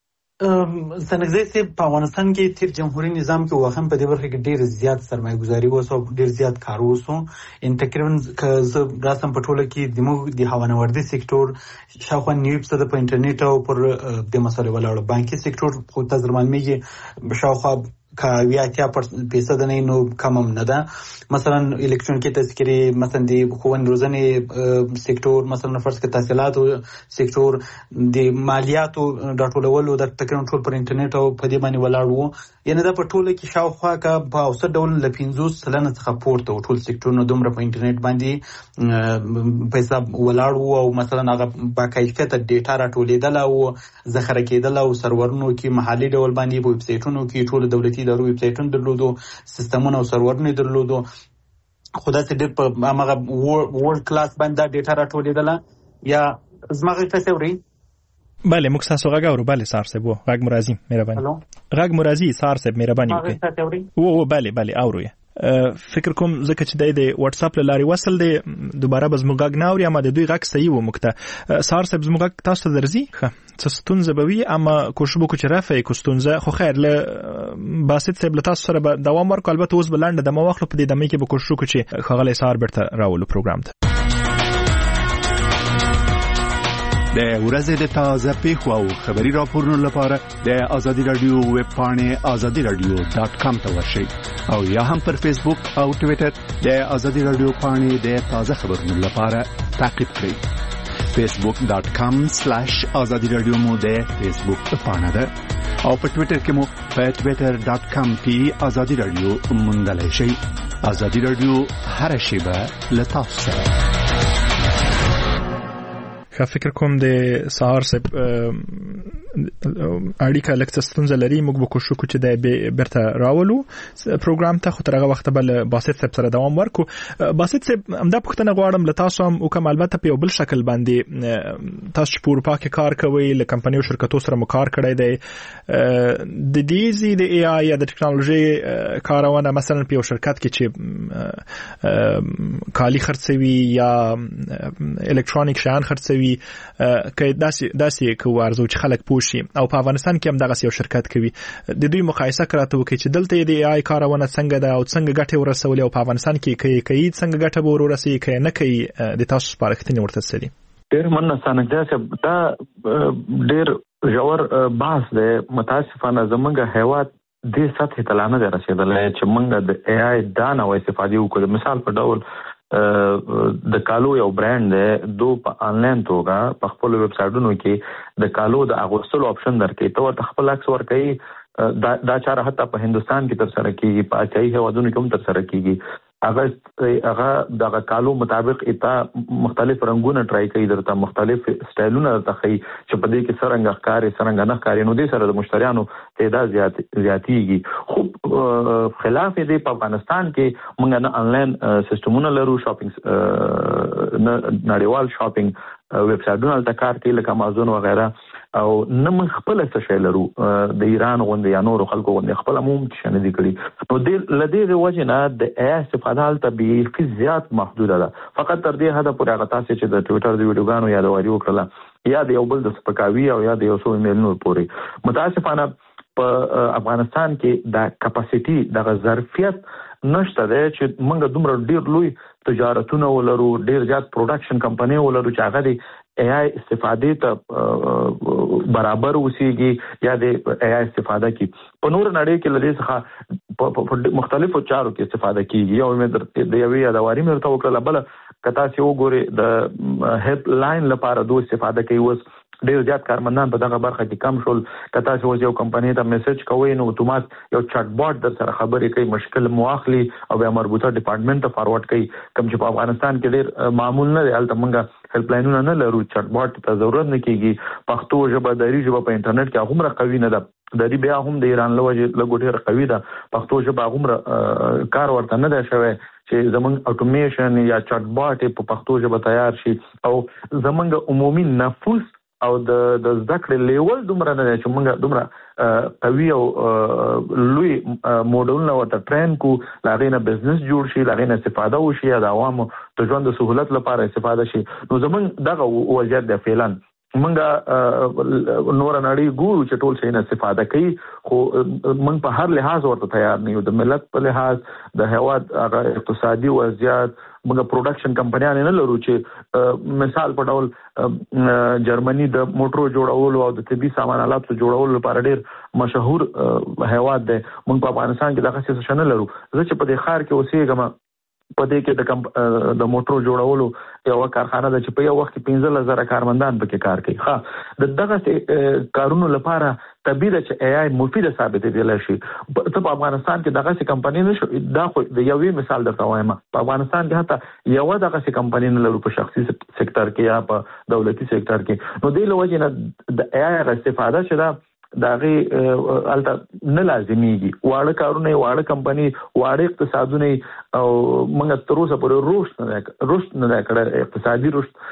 سنګزي په افغانستان کې تیر جمهوریت نظام کې واخم په دې برخه کې ډیر زیات سرمایه‌ګذاري وسو ډیر زیات کار وسو ان تقریبا که راسم په ټوله کې د هوانوردي سکتور شاوخوا 90% په انټرنیټ او پر د مسالې ولاړ بانکي سکتور خو تزرمان میږي شاوخوا کا 80% نه نو کم نه ده مثلا الکترونیکی تذکره مثلا د خوان روزنه سکتور مثلا فرض کې تحصیلات سکتور د مالیات او د ټولولو د تقریبا ټول پر انټرنیټ او په دې باندې ولاړ وو یعنی دا په ټوله کې شاوخوا کا په اوسط ډول ل 50% څخه پورته ټول سکتورونو دومره په انټرنیټ باندې پیسې ولاړ وو او مثلا هغه با کیفیت ډیټا راټولیدل او ذخیره کېدل او سرورونو کې محلي ډول باندې په ویب سایټونو کې ټول دولتي دارو ویب سایټونه درلودو سیستمونه او سرورونه درلودو خدای ته ډېر په هغه ورلد کلاس باندې ډیټا راټولیدل یا زمغه څه وری بله موږ تاسو غاګورو بله سار صاحب غاګ مرازي مهرباني غاګ مرازي سار صاحب مهرباني وکړئ او بله اورو فکر کوم ځکه چې د واتس اپ لاري وصل دی دوباره به زموږ غاګ ناوري اما د دوی غاګ صحیح و مکته سار صاحب زموږ تاسو ته درځي څه ستونزه به وي اما کوشش وکړو چې رافع کو ستونزه خو خیر له باسط صاحب له تاسو سره به دوام ورکړو البته اوس بلند د مواخلو په دې دمه کې به کوشش وکړو چې خغل سار برته راولو پروګرام ته د ورځې د تازه پیښو او خبري راپورونو لپاره د ازادي رادیو ویب پاڼې azadiradio.com ته ورشئ او یا هم پر فیسبوک او ټوئیټر د ازادي رادیو پاڼې د تازه خبرونو لپاره تعقیب کړئ facebook.com/azadiradio مو د فیسبوک پاڼه ده او په ټوئیټر کې مو په twitter.com/azadiradio موندلای شئ ازادي رادیو هر شیبه لتاسو سره فکر کوم د سهار صاحب اړیکه لکه ستونزه لري موږ به کوشش وکړو چې د برته راولو پروګرام ته خو تر هغه وخت بل باسط صاحب سره دوام ورکو باسط صاحب همدا پوښتنه غواړم له تاسو هم وکم البته په بل شکل باندې تاسو په اروپا کې کار کوئ له کمپنیو شرکتو سره مو کار کړی دی د دې زی د ای آی یا د ټکنالوژي کارونه مثلا په یو شرکت کې چې کالی خرڅوي یا الکترونیک شیان خرڅوي کې داسې کو ارزو چې خلک پوښي او په افغانستان کې هم دغه یو شرکت کوي د دوی مقایسه کراته وکړي چې دلته د ای آی کارونه څنګه ده او څنګه ګټه ورسولي او په افغانستان کې کوي څنګه ګټه ورسوي کوي نه کوي د تاسو سپارښتنې ورته سړي ډېر مننه څنګه دا ډېر ژور بحث دی متاسفانه زمونږ هیواد دې سطح ته لا نه رسیدلی چې موږ د ای آی دا نوې استفادې وکړو مثال په ډول د کالو یو برانډ دی دو په انلاین توګه په خپل ویب سایټونو کې د کالو د اغوستلو آپشن درکې ته ورته خپل عکس ورکړي دا چاره حتی په هندستان کې تر سره کیږي په اچایي هیوادونو کې هم تر سره کیږي هغه دغه کالو مطابق اته مختلف رنگونه ټرای کوي درته مختلف سټایلونه درته کوي چې په دې کې څنګه ښکاري څنګه نه ښکاري نو دې سره د مشتریانو تعداد زیاتیږي خو خلاف دې په افغانستان کې موږ نه انلاین سیستمونه لرو شاپینګ نړیوال شاپینګ ویب سایټونه د کار کې لکه امازون وغیرہ او نه من خپل څه شی لرو د ایران غوندې یا نور خلکو غوندې خپل عموم چې نه دي کړی نو د لدې وجه نه د استفاده حالت به زیات محدوده ده فقط تر دې حد پورې هغه تاسو چې د ټوئیټر د ویډیوګانو یا د وایو کړل یا د یو بل د سپکاوي او یا د یو څو ایمیلونو پورې متاسفانه په افغانستان کې د کپاسټي د ظرفیت نشته ده چې موږ دومره ډیر لوی تجارتونه ولرو ډیر زیات پروډکشن کمپنۍ ولرو چې هغه د ای آی استفادې ته برابر وسیږي یا د ای آی استفاده کی په نور نړۍ کې لدې څخه په مختلفو چارو کې استفاده کیږي او د یوې ادواري مرته وکړه بل کتا چې وګوري د هیډ لاین لپاره دوه استفاده کوي وس ډیر زیات کارمندان په دغه برخه کې کم شول. کته چې یو کمپنی ته میسج کوي نو اتومات یو چټ باټ در سره خبرې کوي، مشکل مواخلي او بیا مربوطه ډپارټمنټ ته فارورډ کوي. کوم چې په افغانستان کې ډیر معمول نه دی، هلته موږ هیلپ لاینونه نه لرو، چټ باټ ته ضرورت نه کیږي. پښتو ژبه دری ژبه په انټرنیټ کې هغومره قوي نه ده، د دې بیا هم د ایران له وجې لږ ډېره قوي ده. پښتو ژبه هغومره کار ورته نه دی شوی چې زمونږ اټومیشن یا چټ باټ په پښتو ژبه تیار شي، او زمونږ عمومي نفوس او د زده کړې لیول دومره نه دی چې موږ دومره قوي او لوی موډلونه ورته ټرین کو، له هغې نه بزنس جوړ شي، له هغې نه استفاده وشي، د عوامو د ژوند د سهولت لپاره استفاده شي. نو زمونږ دغه وضعیت دی. فعلا موږ نور نړۍ ګورو چې ټول شي نه استفاده کوي، خو موږ په هر لحاظ ورته تیار نه یو. د ملت په لحاظ، د هیواد اقتصادي وضعیت، موږ پروډکشن کمپنیان نه لرو چې مثال په ډول جرمني د موټرو جوړولو او د طبي سامان آلاتو جوړولو لپاره ډیر مشهور هیواد دی. موږ په افغانستان کې دغه څه نه لرو. زه چې په دې ښار کې اوسېږم، په دې کې د موټرو جوړولو یو کارخانه ده چې په یو وخت کې 15,000 کارمندان پکې کار کوي. د دغه کارونو لپاره طبیعي ده چې AI مفیده ثابتېدلی شي. ته په افغانستان کې دغه کمپنۍ نشو، دا خو د یوې مثال درته وایم، په افغانستان کې حتی یوه دغه کمپنۍ نه لرو په شخصي سکتر کې یا په دولتي سکتر کې. نو دې له وجې نه د AI هغه استفاده چې ده د هغې هلته نه لازمیږي. واړه کارونه، واړه کمپنۍ، واړه اقتصادونه، او موږ تر اوسه پورې رشد نه دی کړی، اقتصادي رشد،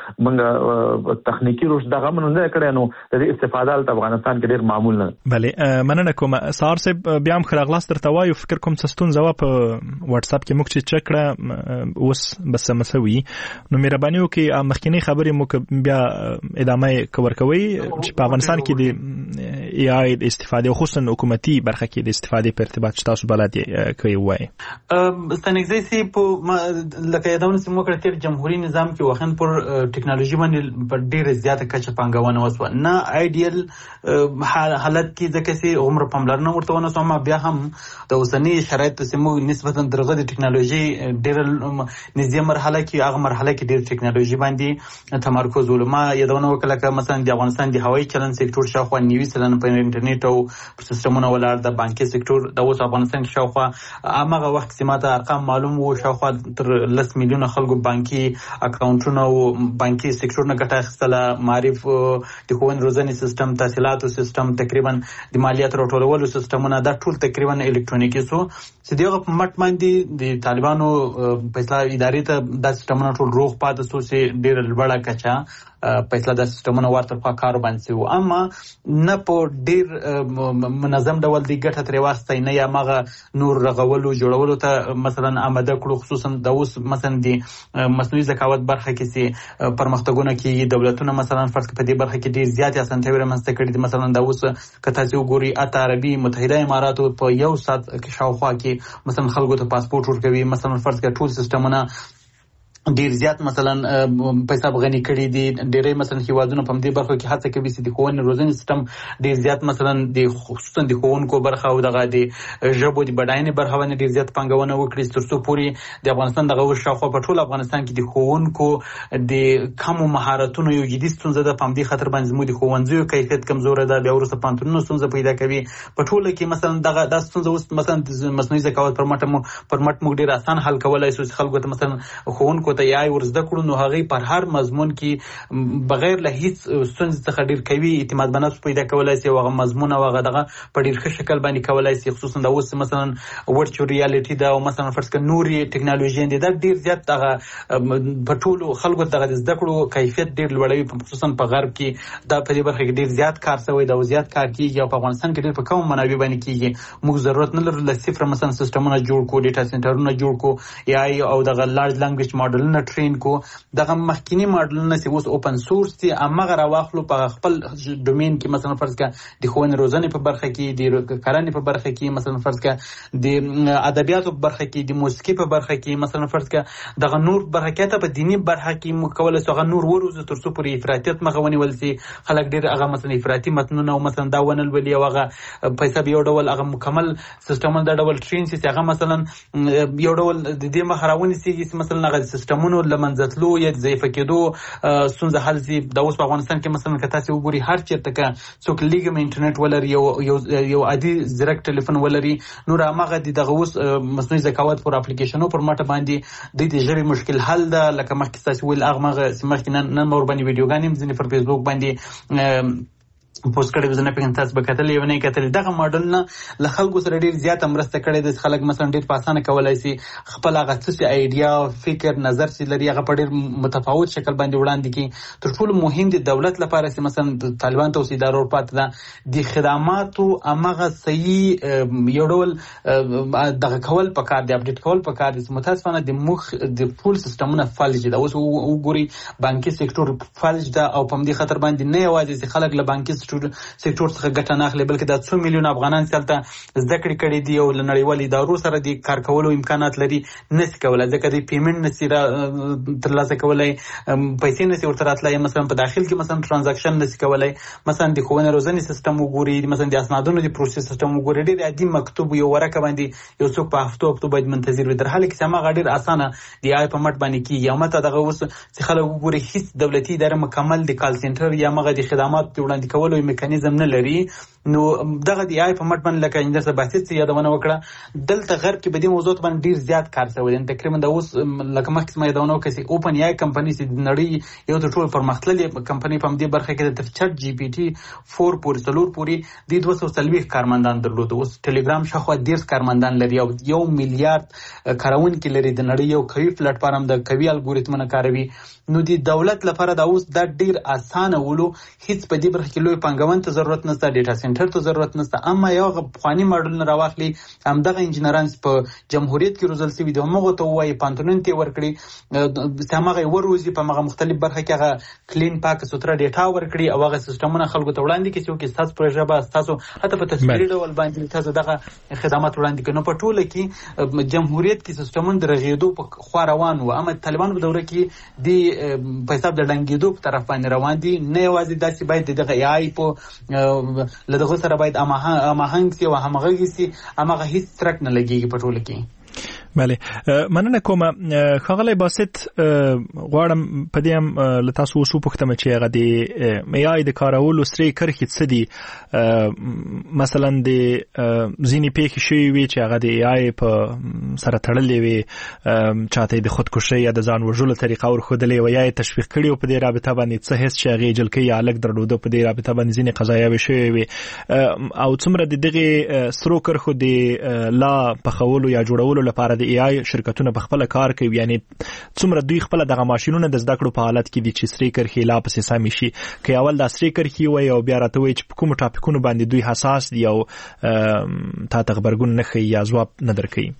موږ تخنیکي رشد دغه هم نه دی کړی. نو د دې استفاده هلته افغانستان کې ډېر معمول نه. بلې مننه کوم سهار صاحب، بیا هم ښه راغلاست درته وایو. فکر کوم څه ستونزه وه په واتساپ کې، موږ چې چک کړه اوس بس مسوي. نو مهرباني وکړئ مخکینۍ خبرې مو بیا ادامه ورکوئ چې په افغانستان کې د AI د استفاده خصوصا حکومتي برخه کې د استفاده په ارتباط تاسو بلد کوي وای ستنګزي سي په لکه یادونه سیمو کړه تیر جمهوریت نظام کې وخت پر ټکنالوژي باندې په ډیره زیاته کچه پانګونه وسو نه ایډیل حالت کې ځکه سي عمر پملرنه ورته ونه سو، ما بیا هم د اوسنی شرایط سیمو نسبتا درغه د ټکنالوژي ډیره نږدې مرحله کې هغه مرحله کې ډیره ټکنالوژي باندې تمرکز ولما یادونه وکړه مثلا د افغانستان د هوایي چلن سکتور شاوخوا 90% په انټرنیټ او سیستمونو ولاړ، د بانکي سکتور د اوس افغانستان کې شاوخوا هغه وخت سیماته ارقام معلوم وو، شاوخوا تر 10 میلیونه خلکو بانکي اکاونټونه او بانکي سکتور نه ګټه اخیستله. معرف د ښوونې روزنې سیستم، تحصیلاتو سیستم، تقریبا د مالیاتو راټولولو سیستمونه دا ټول تقریبا الکترونیکي سو. چې دغه په مټ باندې د طالبانو فیصله ادارې ته دا سیستمونه ټول روغ پاتې سو چې ډېر لوړه کچه فیصله د سیستمونو ورته په کار باندې وو، اما نه په ډیر منظم ډول دی ګټه ترې واسطه نه یا مغه نور رغولو جوړولو ته مثلا آماده کړو. خصوصا د اوس مثلا د مصنوعي ذکاوت برخه کې سي پرمختګونه کې دولتونه مثلا فرض په دې برخه کې ډیر زیات اسانتیاوې رامنځته کړي دي. مثلا د اوس کته چې وګوري اته عربي متحده اماراتو په یو سات کې شاوخوا کې مثلا خلکو ته پاسپورت ورکوي، مثلا فرض کړه ټول سیستمونه ډیر زیات مثلا پیسې غني کړي دي. ډېرې مثلا هیوادونه په دې برخه کې هڅه کوي چې د ښوونې روزنې سیستم ډیر زیات مثلا د خصوصا د ښوونکو برخه او دغه د ژبو د بډاینې برخه باندې ډیر زیات پانګونه وکړي تر څو پورې د افغانستان دغه شاوخوا په ټول افغانستان کې د ښوونکو د کم مهارتونو یو جدي ستونزه ده. په دې خاطر باندې زموږ د ښوونځیو کیفیت کمزوره ده، بیا وروسته پانتونونو ستونزه پیدا کوي. په ټوله کې مثلا دغه د ستونزه اوس مثلا مصنوعي ذکاوت پر مټ موږ ډیر آسان حل کولای شو. خلکو ته مثلا ښوونکو ته یای ورزده کړو نو هغه پر هر مضمون کې بغیر له هیڅ ستونزې څخه ډیر کوي اعتماد بنفس پیدا کولای شي، هغه مضمون او هغه دغه په ډیر ښه شکل باندې کولای شي. خصوصا د اوس مثلا ورچوال ریالټي دا او مثلا فرض کړه نوري ټکنالوژي دي دا ډیر زیات هغه په ټول خلکو دغه زده کړو کیفیت ډیر لوړوي. خصوصا په غرب کې دا په دې برخه کې ډیر زیات کار شوی دا زیات کار کیږي او په افغانستان کې ډیر په کوم منابع باندې کیږي. موږ ضرورت نه لرو ل صفر مثلا سیستمونه جوړ کو، ډیټا سنټرونه جوړ کو، AI او دغه لارج لانګویج ماډلونه ټرین کو. دغه مخکینی ماډلونه چې اوس اوپن سورس دي امغه راواخلو په خپل ډومین کې مثلا فرض کړه د ښوونې روزنې په برخه کې، د کرنې په برخه کې، مثلا فرض کړه د ادبیاتو په برخه کې، د موسیقي په برخه کې، مثلا فرض کړه دغه نور برخه کې په دینی برخه کې مکوله څنګه نور وروزه تر څو پورې افراطیت مخاوني ولسي خلک ډیر هغه مثلا افراطي متنونه او مثلا دا ونل ولي هغه پیسې به یو ډول هغه مکمل سیستم د ډول ټرین سي هغه مثلا یو ډول د دې مخراوني سي مثلا هغه سیستمونو لمنځتلو یا ضعیف کېدو ستونزه حل شي. د اوس په افغانستان کې مثلا که تاسو وګورئ هر چیرته که څوک لیګم انټرنیټ ولري یو عادي زیرک ټلیفون ولري نور هغه دغه اوس مصنوعي ذکاوت پر اپلیکیشنو پر ماټه باندې د ژبې مشکل حل ده. لکه مخکې تاسو ویل هغه مخکې نن مور باندې ویډیوګانې هم ځینې پر فیسبوک باندې پوسټ کړي وزنه په تاسو به کتل یو نه کتل دغه ماډل نه له خلکو سره ډیر زیات مرسته کړي د خلک مثلا ډیر په اسانه کولای شي خپل هغه څه ایډیا فکر نظر چې لري هغه په ډیر متفاوت شکل باندې وړاندې کړي. تر ټولو مهم د دولت لپاره چې مثلا طالبان ته اوسې ادارو پات ده د خدماتو امغه صحیح یو ډول دغه کول پکار دی اپډیټ کول پکار دي. متاسفانه د مخ د پول سیستمونه فلج دي. اوس وګوري بانکي سکتور فلج ده او په دې خطر باندې نه یوازې خلک له بانکي سکتور څخه ګټه نه اخلي بلکې د 2 میلیون افغانان سلته زده کړې کړې دي او له نړیوالو ادارو سره د کار کولو امکانات لري نشي کولای ځکه د پیمنټ نشي ترلاسه کولای پیسې نشي ورته راتلای مثلا په داخل کې مثلا ترانزاکشن نشي کولای مثلا د ښوونې روزنې سیستم وګوري مثلا د اسنادونو د پروسس سیستم وګوري ډېر عادي مکتوب یو ورقه باندې یو څوک په هفتو باید منتظر وي در حاله کې سمه غډیر اسانه دی آی په مټ باندې کیږي. او مته دغه اوس چې خلک وګوري هیڅ دولتي اداره مکمل د کال سنټر یا مغه د خدمات وړاندې کولو میکانیزم نه لري. نو دغه دی آی په مټ باندې لکه اندر څه بحث یادونه وکړه دلته غرب کې به د موضوع باندې ډیر زیات کار شوی دی. تقریبا د اوس لکه مخکې ما یادونه وکړه چې اوپن آی کمپنی چې د نړۍ یو ټول پرمختللې کمپنی په دې برخه کې د چټ جی پی ټی 4 پورې څلور پورې د 240 کارمندان درلود. اوس ټلګرام شاوخوا 10 کارمندان لري او 1 میلیارډ کارونکي لري. د نړۍ یو قوي پلیټ فارم د قوي الګوریتمونه کاروي. نو د دولت لپاره دا اوس دا ډیر اسانه ولو هیڅ په دې برخه کې لوی پنګون ته ضرورت نشته ډیټا سنټر ته ضرورت نشته. اما یو غوښنی ماډل نه راوخلی همدغه انجنیران په جمهوریت کې روزل سوي د موږ ته وایي پانتونن ته ورکړي سمغه وروزي په مغه مختلف برخه کې هغه کلین پاک سوتره ډیټا ورکړي او هغه سیستمونه خلکو ته وړاندې کړي چې تاسو پروژه به تاسو حتی په تصویري ډول باندې تاسو دغه خدمات وړاندې کړئ. نو په ټوله کې جمهوریت کې سیستمونه درغېدو په خو روان و. اما طالبان په دوره کې د په حساب د ډنګېدو په طرف باندې روان دي. نه یوازې داسې باید دغه آی په لدغه سره باید اماهنګ سي او همغږي سي امغه هیڅ ترک نه لګيږي په ټوله کې. بله مننه کوم خغلی باسط غواړم په دې هم له تاسو وسو پوښتنه چې هغه د ای آی د کارولو سری کرخې څه دي مثلا د ځینې پیښې شوي وي چې هغه د ای آی په سره تړلې وي چاته د خودکشي یا د ځان وژلو طریقه ورښودلې وي یا یې تشویق کړي او په دې رابطه باندې څه هیڅ چې هغې جلکۍ یا هلک درلوده په دې رابطه باندې ځینې قضایاوې شوې وي او څومره د دغې سرو کرښو د لا پخولو یا جوړولو لپاره د ای آی شرکتونه په خپل کار کوي یعنی څومره دوی خپل دغه ماشينونه د زده کړو په حالت کې دي چې سری کرخي لا پسې سامي شي که اول د سری کرخي وي او بیا راته وي چې کوم ټاپکونو باندې دوی حساس دي او تا تخبرګون نه خي یا جواب نه درکړي.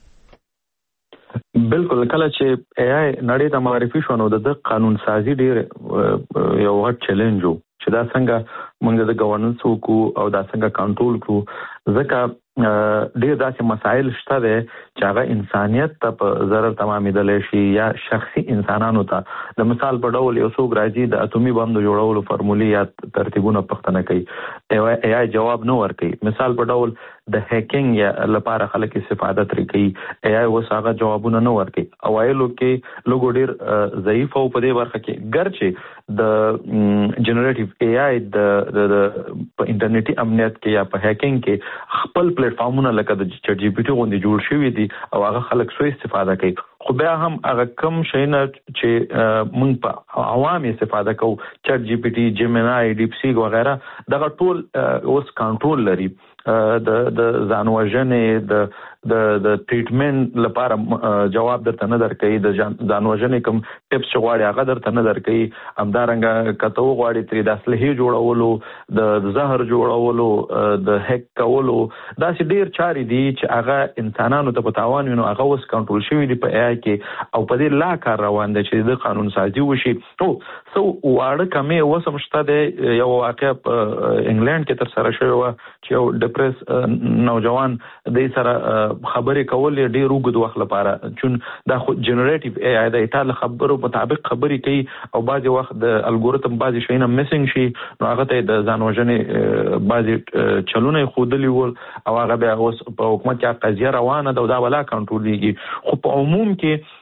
بالکل کله چې ای آی نړۍ ته معرفي شو نو د قانون سازي ډیر یو غټ چیلنج وو چې دا څنګه موږ د ګورننس وکړو او دا څنګه کنټرول کړو ځکه ډیر داسې مسایل شته دي چې هغه انسانیت ته په ضرر تمامېدلی شي یا شخصي انسانانو ته د مثال په ډول یو څوک راځي د اتومي بم د جوړولو فارمولې یا ترتیبونه پوښتنه کوي ای آی جواب نه ورکوي. مثال په ډول د هیکینګ یا لپاره خلک استفاده ترې کوي ای آی اوس هغه جوابونه نه ورکوي. اوایلو کې لوګو ډیر ضعیف او په دې برخه کې ګرچې د جنریټیو ای آی د په انټرنیټي امنیت کې یا په هیکینګ کې خپل پلیټ فارمونه لکه د چټ جی پی ټي غوندې جوړ شوي دي او هغه خلک سو استفاده کوي. خو بیا هم هغه کم شیونه چې موږ په عوام استفاده کوو چټ جی پی ټي جیمینای ډیپ سیک وغیرہ دغه ټول اوس کنټرول لري د ځانوژنې د ټریټمنټ لپاره جواب درته نه درکوي د ځانوژنې کوم ټیپس چې غواړي هغه درته نه درکوي. همدارنګه کته وغواړي ترې د اسلحې جوړولو د زهر جوړولو د هیک کولو داسې ډیر چارې دي چې هغه انسانانو ته په تاوان وي نو هغه اوس کنټرول شوي دي په ای آی کې او په دې لا کار روان دی چې د قانون سازي وشي. سو واړه کمې اوس هم شته دی یو واقع په انګلند کې ترسره شوی وه چې یو ډپریس نوجوان د سره خبرې کول ډېر اوږد وخت لپاره چون دا خو جنریټیو ای آی د ایټال خبرو مطابق خبرې کوي او بعضې وخت د الګوریتم بعضې شیونه مسنګ شي نو هغه ته د ځانوژنې بعضې چلونه یې ښودلي ول او هغه بیا اوس په حکومت کې قضیه روانه ده او دا ولا کنټرولېږي. خو په عموم کې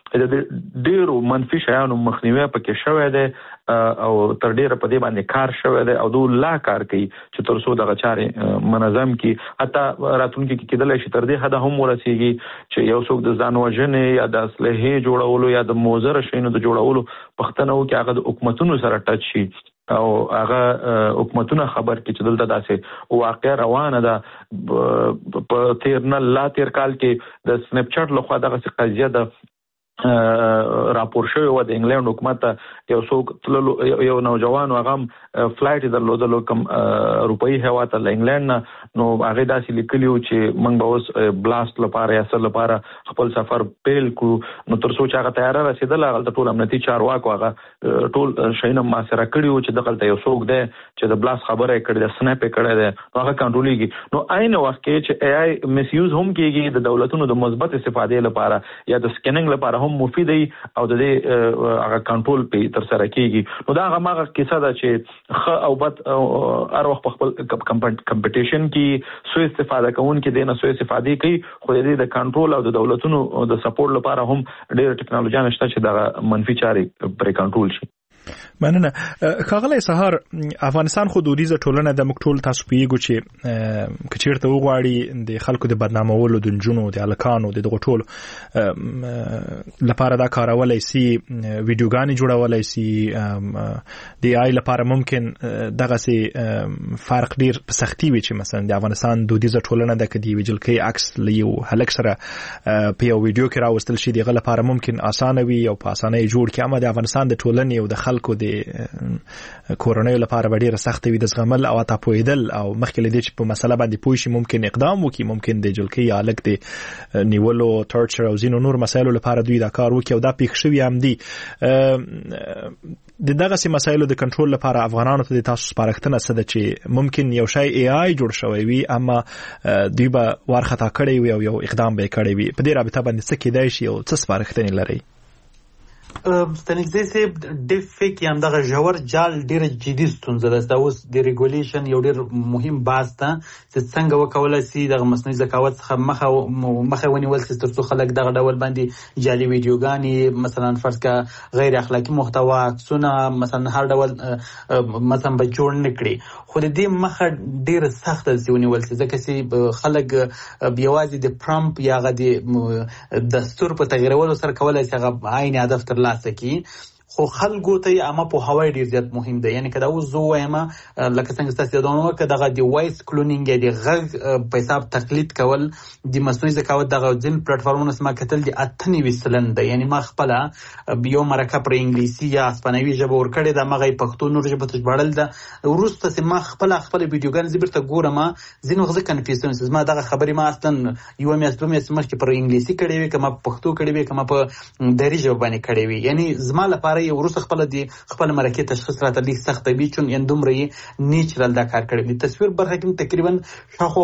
ډیرو منفي شیانو مخنیوي پکې شوی دی او تر ډیره په دې باندې کار شوی دی او دوی لا کار کوي چې تر څو دغه چارې منظم کی حتی راتلونکي کې کېدلی شي تر دې حده هم ورسیږي چې یو څوک د ځان وژنې یا د اسلحې جوړولو یا د موزر شیانو د جوړولو پښتنه وکړي هغه د حکومتونو سره ټچ شي او هغه حکومتونه خبر کې چې دلته داسې واقع روانه ده په تیر کال کې د سنیپ چاټ لخوا دغه قضیه د راپور شوی و د انګلند حکومت یو څوک یو نوجوان هغه فلایټ درلودلو کوم روپۍ هوا ته انګلند نو هغه داسې لیکلیو چې موږ به اوس بلاست لپاره یا سر لپاره خپل سفر پیل کو نو تر څو چې هغه تیار رسیدل هغه ټول امنیتي چارواکو هغه ټول شینه ما سره کړیو چې دغه یو څوک دی چې د بلاست خبره کړي د سنیپ کړي دی هغه کنټرولېږي نو عین وخت کې چې اي اي مس یوز هم کیږي د دولتونو د مثبت استفادې لپاره یا د سکینینګ لپاره هم مفید دی او د دې هغه کنټرول په تر سره کیږي نو دا هغه کیسه ده چې خ او بد هر وخت په خپل کمپټیشن کې سو استفاده کوونکې دینه سو استفادې کوي خو د دې د کنټرول او د دولتونو د سپورټ لپاره هم ډېر ټکنالوژي نشته چې دا منفي چارې پر کنټرول شي. مننه. ښاغلی سهار، افغانستان خو دودیزه ټولنه د موږ ټول تاسو پیږو چې کچیرته وغواړي د خلکو د بدنامولو د نجونو د هلکانو د دغو ټولو لپاره دا کارولای سي، ویډیوګانې جوړولای سي د آی لپاره ممکن دغسې فرق ډیر په سختي وي چې مثلا د افغانستان دودیزه ټولنه د کدی ویجلکۍ عکس له یو هلک سره په یو ویډیو کې راوستل شي دغه لپاره ممکن اسانه وي او په اسانه جوړ کړي، اما د افغانستان د ټولنې او د خلکو د کورونیو لپاره به ډیره سخت وي د زغمل او تاپویدل او مخکې لدی چې په مسله باندې پوه شي ممکن اقدام وکړي، ممکن د جلکۍ یا الک د نیولو ټورچر او زینو نور مسایلو لپاره دوی دا کار وکړي او دا پیښ شوی هم دي. د دغه سي مسایلو د کنټرول لپاره افغانانو ته د تاسو سپارښتنه څه ده چې ممکن یو شی اي اي جوړ شوی وي اما دوی به وارخطا کړی وي او یو اقدام به کړی وي، په دې رابطه باندې څه کېدای شي او څه سپارښتنې لري؟ ستنګزی سیب ډیپ فیک یا دغه ژور جال ډیره جدي ستونزه ده. دا اوس د ریګولیشن یو ډیر مهم بحث ده چې څنګه وکولای شي دغه مصنوعي ذکاوت څخه مخه ونیول شي ترڅو خلک دغه ډول باندې جعلي ویډیوګانې مثلا فرض کا غیر اخلاقی محتوا عکسونه مثلا هر ډول مثلا به جوړ نه کړي، خو د دې مخه ډیره سخته دي ونیول شي ځکه چې خلک یوازې د پرامپ یا د دستور په تغیرولو سره کولای شي هغه عین هدف تر لاسه کی، خو خلکو ته اما په هوای ډیر زیات مهم دی. یعنی کدا وزو اما لکه څنګه تاسو دونه کدا د وایس کلونینګ دی غږ په حساب تقلید کول د مصنوعي ذکاوت دغه ځین پلیټفارمونو سم کتل دی 98% دی. یعنی ما خپل یو مرکه پر انګلیسي یا اسپانوي ژبه ور کړی د مغې پښتو نور ژبه ته ژباړل ده ورسته سم خپل ویډیوګان زبرته ګورم ځینو غږ کنفیوژن ما دغه خبرې ما اصلا یو میاشت مخکې پر انګلیسي کړی وي کما پښتو کړی وي کما په دری ژبه باندې کړی وي. یعنی زما لپاره یو روس خپل مرکه تشخیص راته لیک سخت وي چون اندومره نیچرل دا کار کړی. تصویر برخه کې تقریبا شاخو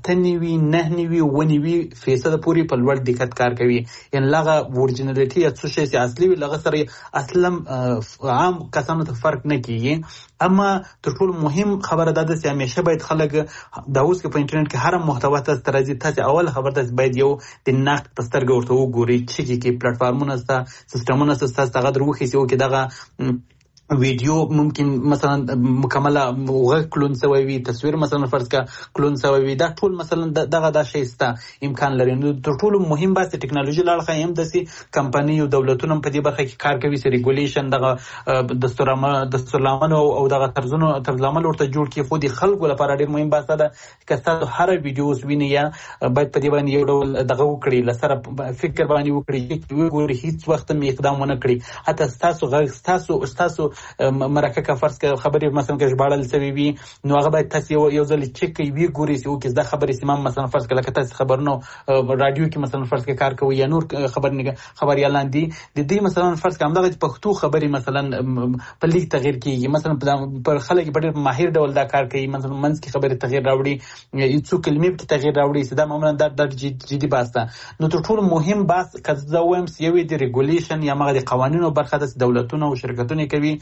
98-99% پوری په لوړ دقت کار کوي. یعنی لغه اورجینالیټي یا څه شي اصلي وي لغه سره اصلا عام کسانو ته فرق نه کیږي. اما تر ټولو مهم خبره ده چې همیشه باید خلک دا اوس په انټرنیټ کې هر محتوا ته راځي تاسو اول خبر ده باید یو د نقد پسترګ ورته وګوري چې کې پلیټفارمونه ستا سیستمونه ستا هغه دروخي چې او کې دغه ویډیو ممکن مثلا مکمله غږ کلون سوی وي، تصویر مثلا فرض کا کلون سوی وي، دا ټول مثلا دغه دا شی ستا امکان لري. نو تر ټولو مهم بحث ټکنالوژي لاړه هم د سي کمپنی او دولتونو په دې برخه کې کار کوي چې ریګولیشن دغه دستورلامه او دغه طرزلامه ورته جوړ کړي. خو د خلکو لپاره ډیر مهم بحث ده چې تاسو هر ویډیوز وینئ یا باید په دې باندې یو ډول دغه وکړي لسره فکر باندې وکړي چې وګوري هیڅ وخت می اقدام ونه کړي. حتی تاسو غږ تاسو مرکه کا فرض کا خبرې مثلا کې ژباړل سوي وي نو هغه باید تاسو یو ځل چک کوي وی ګوري چې او کې دا خبرې سیمه مثلا فرض کله تاسو خبرنو رادیو کې مثلا فرض کې کار کوي یا نور خبر اعلان دي د دې مثلا فرض کوم دغه پښتو خبرې مثلا په لیک تغیر کیږي مثلا پر خلک په ډېر ماهر ډول دا کار کوي مثلا منځ کې خبرې تغیر راوړي یو څو کلمې کې تغیر راوړي چې دا معمولا د جدي بحث ده. نو تر ټولو مهم بحث کله دا وایم چې یو د ریګولیشن یا مغه د قوانینو برخه د دولتونو او شرکتونو کوي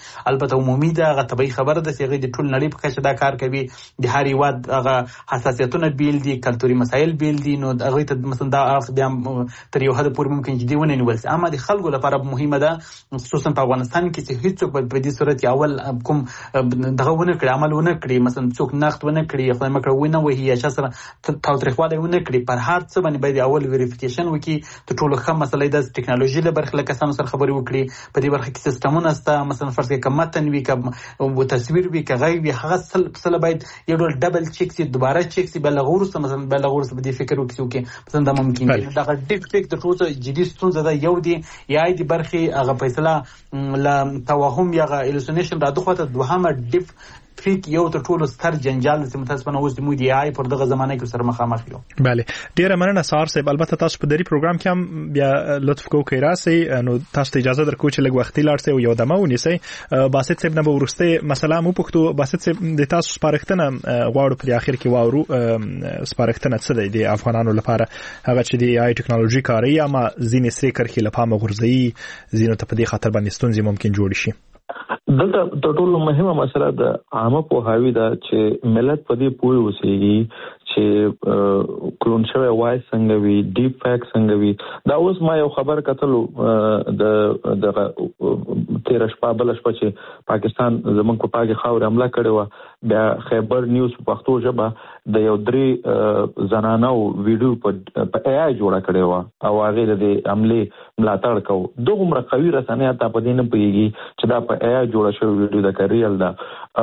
البته عمومي دا غ طبي خبره د سیغه د ټول نړۍ په کچه دا کار کوي د هر یو هغه حساسیتونه بیل دي کلتوري مسایل بیل دي نو هغه ته مثلا دا بیا تر یو حد پورې ممکن جدي ونه نیول شي اما د خلکو لپاره مهمه ده خصوصا په افغانستان کې چې هیڅوک په دې صورت اول کوم دغه ونه کړی عمل ونه کړی مثلا څوک نقد ونه کړی خدای مکړه ونه وهي یا شسره تاوتریخواله ونه کړی پر هر څه باندې باید اول ویریفیکیشن وکړي ته ټول ښه مسله د ټکنالوژي له برخې له کسانو سره خبرې وکړي په دې برخه کې سیستمونه ستا مثلا فرض کړه متن وی او تصویر وی کغی وی هغه سره باید یو ډول ډبل چیک سي دوباره چیک سي بل غورس مثلا بل غورس به دې فکر وکړي مثلا دا ممکن دی دا ډیپ فیک د ټول جدي ستونزه ده یو دی یا د برخې هغه فیصله لا توهم یا الوسینیشن را دغه دوهمه ډیپ فیک یو تر ټولو ستر جنجال چې متاسفانه اوس د مودي آی پر دغه زمانه کې سره مخامخ یو. بله ډیره مننه سار صاحب البته تاسو په دری پروګرام کې هم بیا لطف کوئ راسي نو تاسو ته اجازه درکو چې لږ وختي لاړ سي او یو دمه ونیسي باسط صاحب نه به ورسته مثلا مو پښتو باسط صاحب د تاسو سپارښتنه غواړو په اخر کې واورو سپارښتنه څه دی د افغانانو لپاره هغه چې د آی ټکنالوژي کاری اما ځینې سری کرخي لپاره غورځي ځینو ته په دې خاطر باندې ستونزې ممکن جوړ شي. دلته د ټولو مهمه مسله د عامه پوهاوی ده چې ملت په دې پوه اوسېږي چې کلون شوی وای څنګه وي ډیپ فیک څنګه وي دا اوس ما یو خبر کتلو د 13 شپه بل شپه چې پاکستان زمونږ په پاکي خاور حمله کړې و بیا خیبر نیوز په پښتو ژبه د یو درې زنانو ویډیو په ای آی جوړه کړې و او هغه د حمله ملاتړ کو دومره قوي رسنۍ ته په دې نه پیږي چې دا په ای آی جوړه شوی ویډیو د کریل دا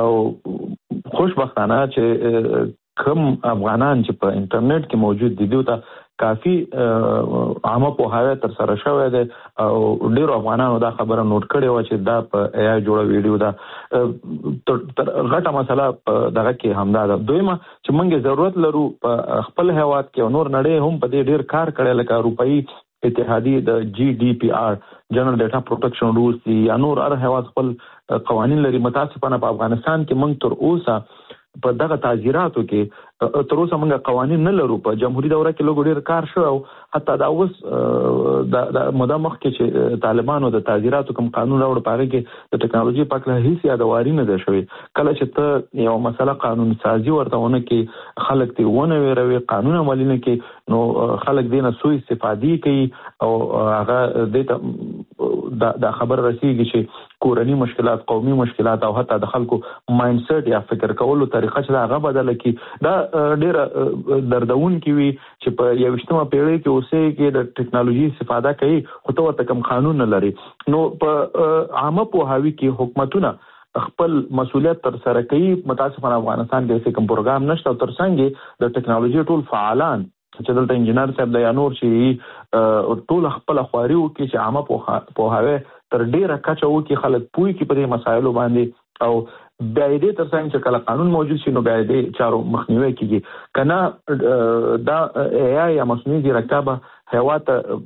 او خوشبختانه چې کوم افغانان چې په انټرنیټ کې موجود دي دوی ته کافي عامه پوهاوی تر سره شوی دی او ډیرو افغانانو دا خبره نوٹ کړې و چې دا په ای آی جوړه ویډیو دا غټه مسله دغه کې همدا ده. دویمه چې موږ ضرورت لرو په خپل هیواد کې نور نړۍ هم په دې ډیر کار کړی لکه روپایي اتحادیه د جی ډی پی آر جنرال ډیټا پروټیکشن رولز یا نور هر هیواد خپل قوانین لري. متاسفانه په افغانستان کې موږ تر اوسه په دغه تعزیراتو کې تر اوسه موږ قوانین نه لرو. په جمهوریت دوره کې لوګ ډیر کار شو او حتی دا اوس د مدامخ کې چې طالبانو د تعزیراتو کوم قانون راوړ پاره کې د ټکنالوژي په اړه هیڅ یادواري نه ده شوی. کله چې ته یو مسله قانون سازي ورتهونه کې خلک ته ونه ویروي قانون عملی نه کې نو خلک دینه سوء استفادې کوي او هغه د خبر رسیږي چې کورنی مشکلات قومي مشکلات او حتی د خلکو مایند سیټ یا فکر کولو طریقه چې هغه بدله کی دا ډېر دردون کی وي چې په 21مه پیړۍ کې اوسې کې د ټکنالوژي استفاده کوي خو ته کوم قانون نه لري. نو په عامه پوهاوی کې حکومتونه خپل مسؤلیت تر سره کوي. متاسفانه افغانستان کې کوم پروګرام نشته او ترڅنګ د ټکنالوژي ټول فعالان چې دلته انجنیر صاحب د یانور چې ټول خپل خواري وکړي چې عامه پوهاوی تر ډیره کچه وکړي خلک پوي کې په دې مسایلو باندې او بیا دې ترڅنګ چې کله قانون موجود شي نو بیا دې چارو مخنیوي کیږي کنه دا ای آی یا مصنوعي ځیرکتیا به هیواد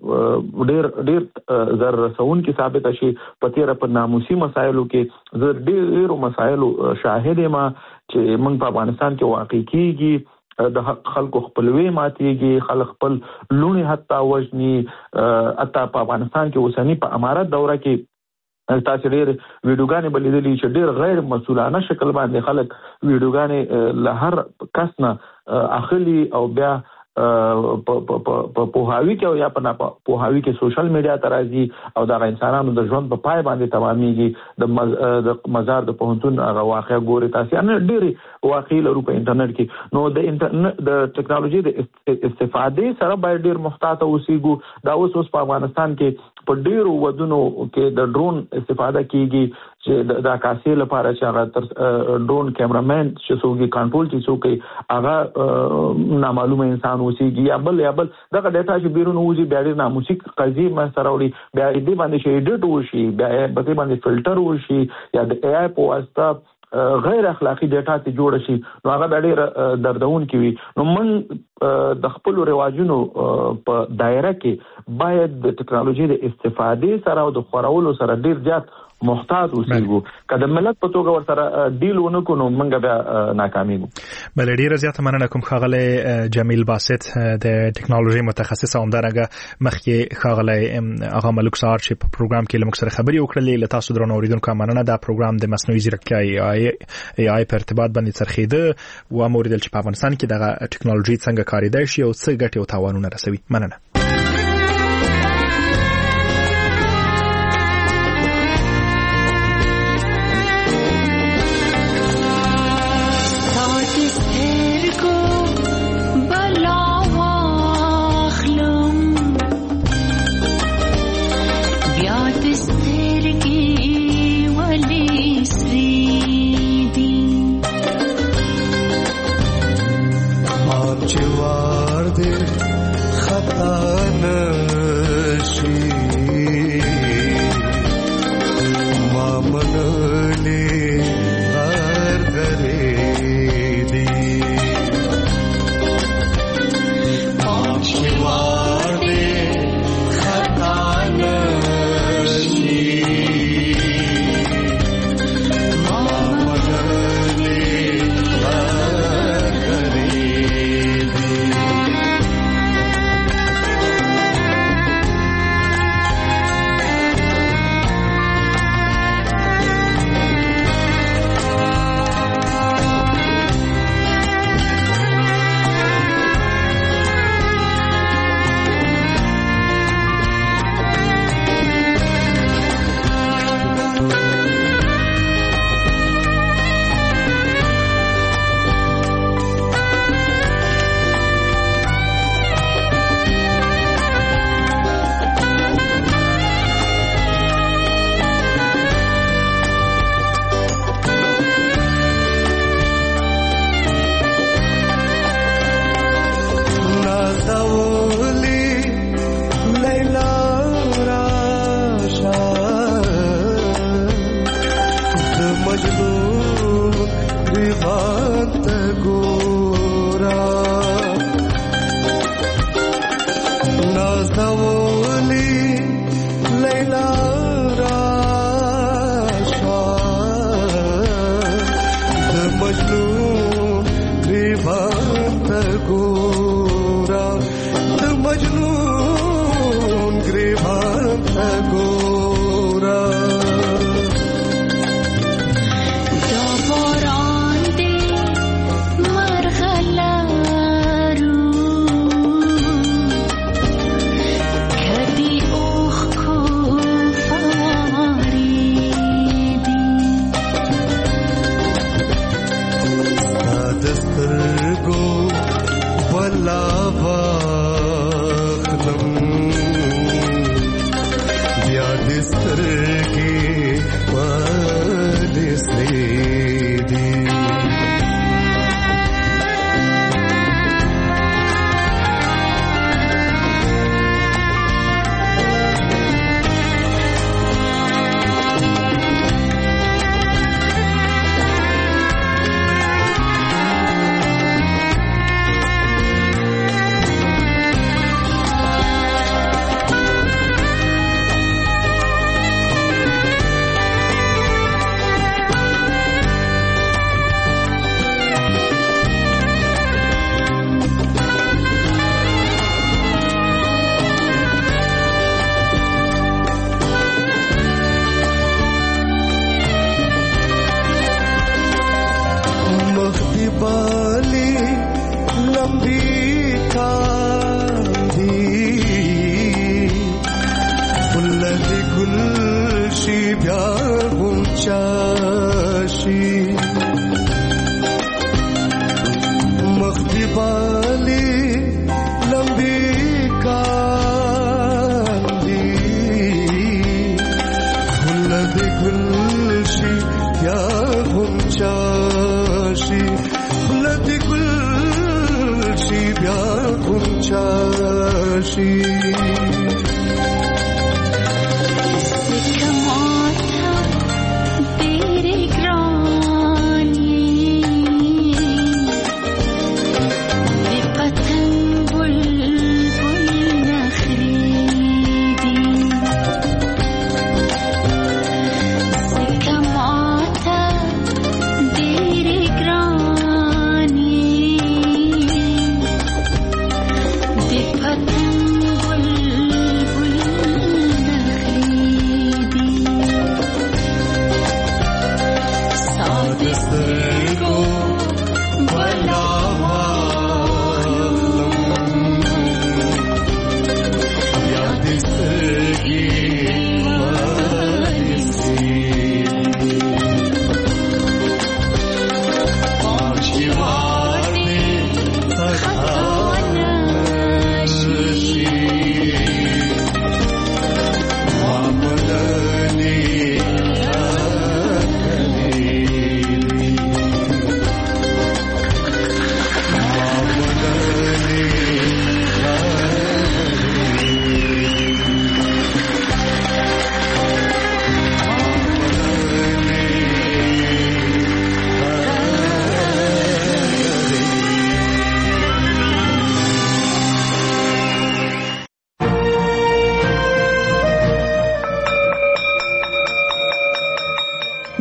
ډېر ضرر رسون کې ثابت شي. په تیر په ناموسي مسایلو کې زر ډېرو مسایلو شاهد ما چې موږ په افغانستان کې واقع کیږي د خلکو خپلوي ماتيږي خلک خپل لونی حتی وجني اته په افغانستان کې اوسنی په امارت دوره کې تاسو ډېر ویډیوګانې بلیدلې چې ډېر غیر مسؤلانه شکل باندې خلک ویډیوګانې له هر کس نه اخلي او بیا په پوهاوی کې یا په پوهاوی کې سوشل میډیا ترازی او د انسانانو د ژوند په پای باندې تمامېږي د مزار د پوهنتون هغه واقعا ګوري تاسو ان ډېری واقعي لرو په انټرنیټ کې. نو د انټرنیټ د ټکنالوژي د استفادې سره باید ډېر محتاط اوسېږو. دا اوس په افغانستان کې په ډېرو ودونو کې د ډرون استفاده کیږي چې د عکاسۍ لپاره چې هغه ډرون کیمرامین چې څوک کنټرول چې څوک هغه نامعلومه انسان اوسېږي یا بل دغه ډیټا چې بیرون وځي بیا ډېر ناموسي قضیې منځته راوړي بیا دې باندې چې ایډیټ وشي بیا دې باندې فلټر وشي یا د ای آی په واسطه غیر اخلاقی ډیټا ته جوړ شي نو هغه ډېر دردون کوي. نو موږ د خپل رواجونو په دایره کې باید د ټکنالوژي د استفادې سره او د خورولو سره ډېر زیات محتاط اوسېږو کله ملت په توګه ورسره ډیل ونکو نو موږ بیا ناکامیږو. بل ډیره زیاته مننه کوم خاغله جمیل باسط د ټکنالوژي متخصص اومدارنګه مخکې خاغله هغه ملک سار چې په پروګرام کې لمک سره خبري وکړلې له تاسو درنو اوریدونکو مننه. دا پروګرام د مصنوعي ځیرکتیا ای آی په ارتباط باندې څرخیده و موریدل چې په افغانستان کې دغه ټکنالوژي څنګه کاریدای شي او څه ګټې او تاوانونه رسوي. مننه.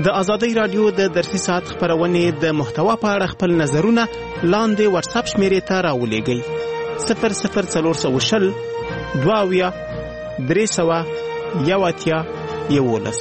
د ازادي رادیو د درسي ساعت خبرونه د محتوا په اړه خپل نظرونه لاندې واتس اپ شمیرې ته راولېږئ 00420 22 311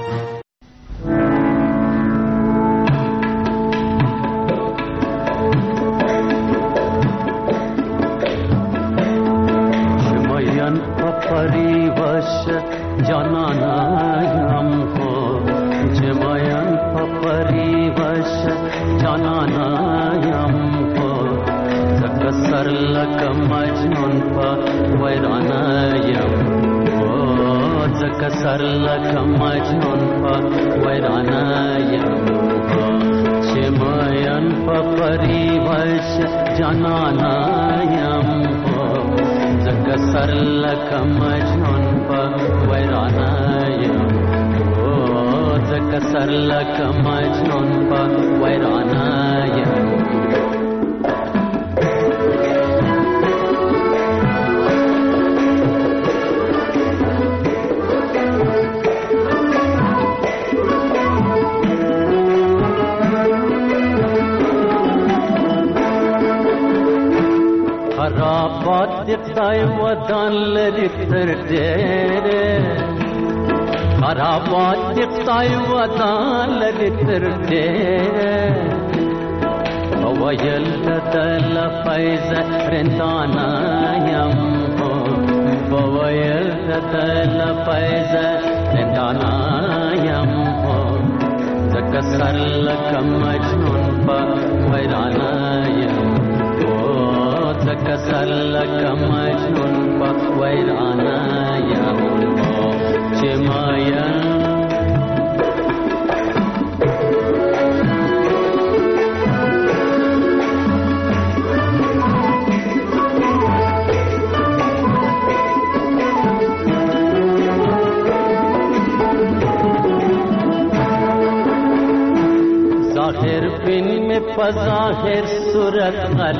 ظاهر सूरत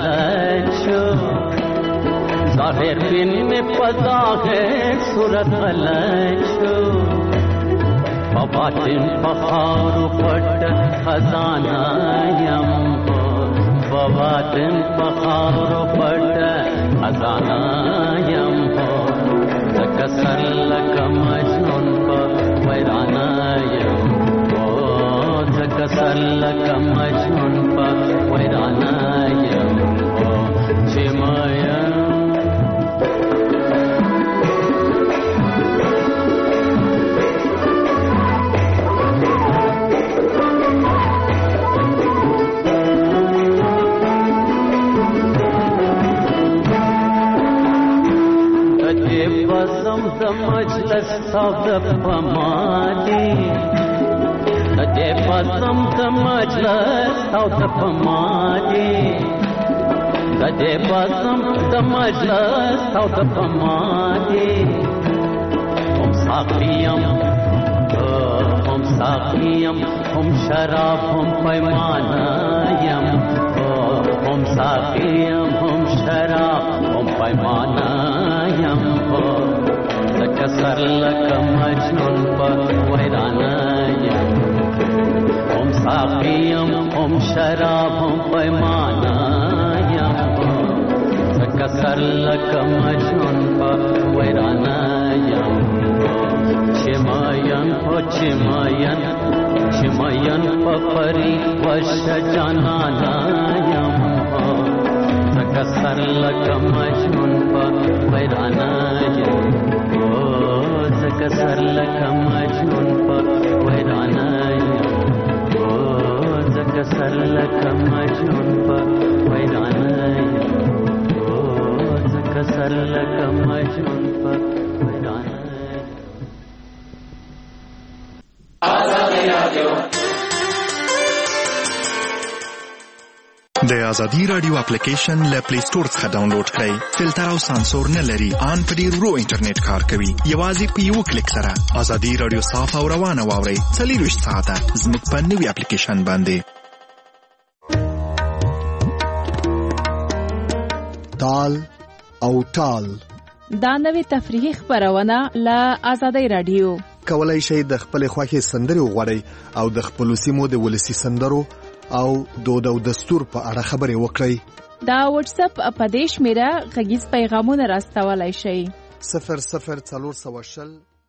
गलत छो ظاهر बिन में पज़ाहिर सूरत गलत छो बातिन बखार पट खजाना यम हो बातिन बखार पट खजाना यम हो कसर लक मजनून पर वैराना यम कसर लक मजनून पर वैराना यम हो चिमया मजलस सब पमादी दे पसम मजलस सब पमादी दे पसम मजलस सब पमादी हम साखियम हम शराब हम पैमानायम हम साखियम हम शराब हम पैमानायम कसर लक मजनून पर वैराना यम हम साखियम हम शराब हम पैमाना यम कसर लक मजनून पर वैराना यम चिमयन हो चिमयन चिमयन पपरी वश जाना यम कसर लक मजनून पर वैराना यम कसर लक मजनून पर वैराना कसर लक मजनून पर वैराना कसर लक मजनून पर वैराना د ازادي رادیو اپلیکیشن له پلی سٹور څخه ډاونلوډ کړئ. فلټر او سانسور نه لري. ان په ډیر ورو انټرنیټ کار کوي. یوازې په یو کلیک سره ازادي رادیو صاف او روانه واورئ. 24 ساعته زموږ په نوې اپلیکیشن باندې. تال او ټال دا نوې تفریحي خبرونه له ازادي رادیو. کولای شئ د خپل خوښې سندرې وغواړئ او د خپل سیمو د ولسی سندرو او دود او دستور په اړه خبرې وکړئ. دا واتس اپ په دې شمیره غږیز پیغامونه راستولای شئ. 0040